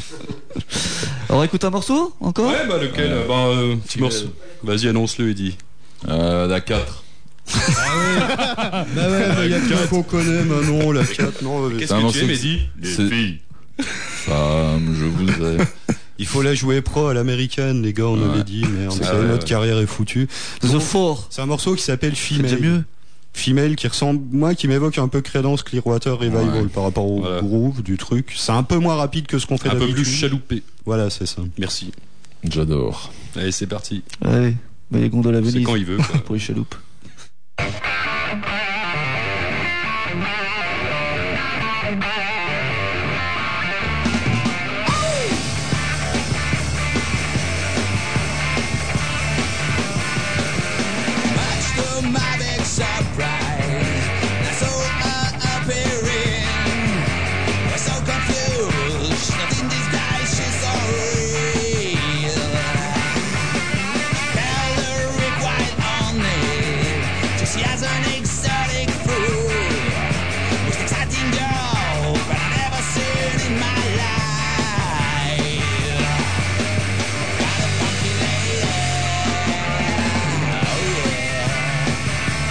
A: Alors écoute un morceau encore.
C: Ouais, bah lequel Bah, euh, petit morceau. Vas-y, annonce-le, Eddy.
E: Euh, la quatre.
D: Bah ouais, bah, il y a que qu'on connaît, Manon, la quatre. Non, euh,
C: Qu'est-ce
E: un
C: que
E: morceau
C: tu aimes,
E: que-
C: Eddy
E: c'est- Femme, je voudrais.
D: il faut la jouer pro à l'américaine, les gars, on
E: Ouais.
D: avait dit. Merde,
C: Ah
D: ça,
C: ouais,
D: notre
C: ouais.
D: carrière est foutue.
A: The Four.
D: C'est un morceau qui s'appelle
A: C'est déjà
D: Female.
A: mieux.
D: Female qui ressemble, moi, qui m'évoque un peu Creedence Clearwater Revival
E: Ouais.
D: par rapport au
C: Voilà.
D: groove du truc. C'est un peu moins rapide que ce qu'on fait
C: Un peu
D: d'habitude.
C: plus chaloupé.
D: Voilà, c'est ça.
C: Merci.
E: J'adore.
C: Allez, c'est parti.
A: Allez, bah, les gondoles à
C: C'est
A: Venise
C: quand il veut. quoi.
A: pour les chaloupes.
F: Much to my big surprise, I saw her appearing. We're so confused, that in disguise she's so real. Tell her required only, just she has an exotic food. Most exciting girl, but I've never seen in my life. Got a funky lady. Oh yeah.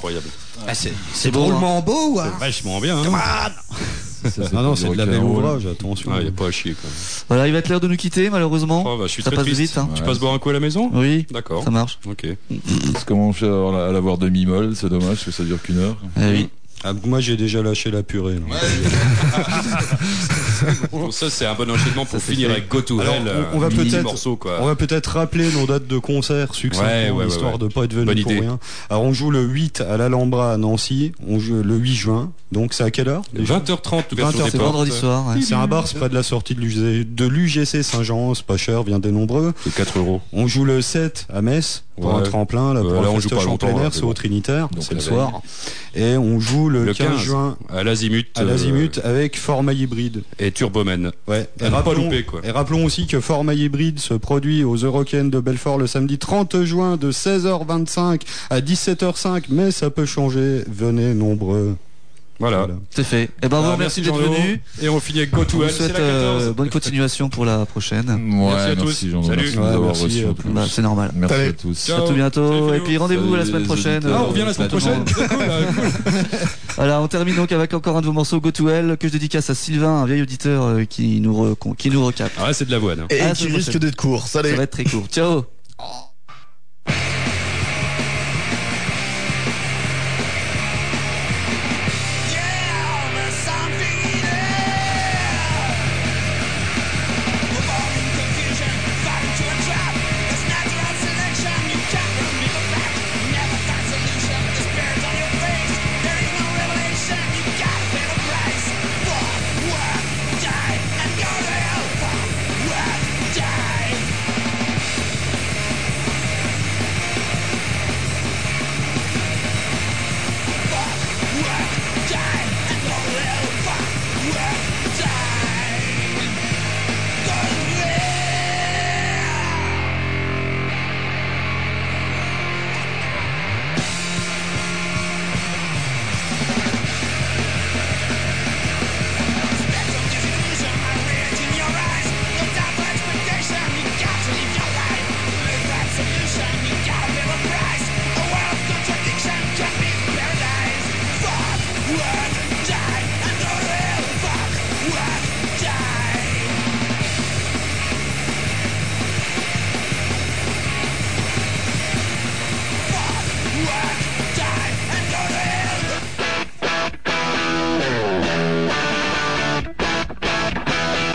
C: incroyable.
G: Ah, c'est
A: C'est beau,
G: drôlement beau, hein.
C: C'est vachement bien. Hein.
D: Non, non, c'est de la belle
E: rock'n'roll.
D: ouvrage, attention.
C: Ah, y a pas à chier, quoi.
A: Voilà, il va être l'heure de nous quitter, malheureusement.
C: Oh, bah, je suis
A: Ça
C: très
A: passe
C: triste.
A: vite, hein.
C: Tu
E: Ouais,
C: passes boire un coup à la maison?
A: Oui,
C: D'accord.
A: ça marche.
C: Ok.
E: Parce qu'on commence à l'avoir demi-molle, c'est dommage parce que ça dure qu'une heure.
A: Eh oui.
D: Ah, moi, j'ai déjà lâché la purée. donc.
C: Bon, ça, c'est un bon enchaînement pour
A: Ça, c'est
C: finir
A: fait.
C: avec Go to
D: Alors,
C: Hell.
D: on- on va
C: euh, mini
D: peut-être-
C: morceau, quoi.
D: On va peut-être rappeler nos dates de concert succinctement,
C: Ouais, ouais, ouais,
D: histoire
C: ouais.
D: de pas être venu
C: Bonne
D: pour
C: idée.
D: rien. Alors, on joue le huit à l'Alhambra à Nancy, on joue le huit juin. Donc, c'est à quelle heure déjà
C: vingt heures trente, ouverture
D: vingt heures,
C: des
A: C'est
C: portes.
A: vendredi soir. ouais.
D: C'est un bar, c'est près de la sortie de l'U G de l'U G C Saint-Jean, c'est pas cher, vient des nombreux.
C: C'est quatre euros.
D: On joue le sept à Metz, pour
C: Ouais.
D: un tremplin, là, pour
C: Euh,
D: un
C: là, on joue
D: festoche
C: pas
D: en
C: longtemps,
D: plein
C: là,
D: air,
C: c'est
D: c'est
C: bon.
D: au Trinitaire,
E: Donc,
D: c'est le
E: la
D: soir. Et on joue le,
C: Le
D: quinze
C: quinze
D: juin
C: à l'Azimut.
D: à l'Azimut
C: euh,
D: avec format hybride.
C: et Turboman.
D: Ouais.
C: À
D: Et
C: ne pas
D: rappelons,
C: louper, quoi.
D: et rappelons aussi que format hybride se produit aux Eurocaines de Belfort le samedi trente juin de seize heures vingt-cinq à dix-sept heures cinq, mais ça peut changer, venez nombreux.
C: Voilà.
D: Voilà.
A: C'est fait. Et ben, on vous
C: Ah,
A: remercie
C: merci
A: d'être
C: Jean-Léo.
A: venu.
C: Et on finit avec Go
A: On
C: to
A: vous
C: Hell. C'est
A: souhaite
C: la
A: euh,
C: quatorze.
A: bonne continuation pour la prochaine.
E: Ouais,
C: Merci à tous.
E: merci Jean,
C: Salut.
E: merci de nous
D: Ouais,
E: avoir
D: merci,
E: reçus
D: à
E: en
D: plus.
E: plus.
A: Bah, c'est normal.
E: Merci
B: Allez.
E: à tous.
C: Ciao.
A: À tout bientôt.
C: Salut,
A: Et puis rendez-vous
E: Salut
A: la semaine
E: les
A: prochaine.
E: auditeurs.
C: Ah, on revient la semaine prochaine. C'est cool, là, cool.
A: Voilà, on termine donc avec encore un de vos morceaux Go to Hell que je dédicace à Sylvain, un vieil auditeur euh, qui nous re- qui nous recapte.
C: Ah, c'est de l'avoine. hein.
B: Et
A: Ah,
B: qui
A: c'est
B: risque
A: prochaine.
B: d'être court. Salut.
A: Ça va être très court. Ciao.
B: Oh.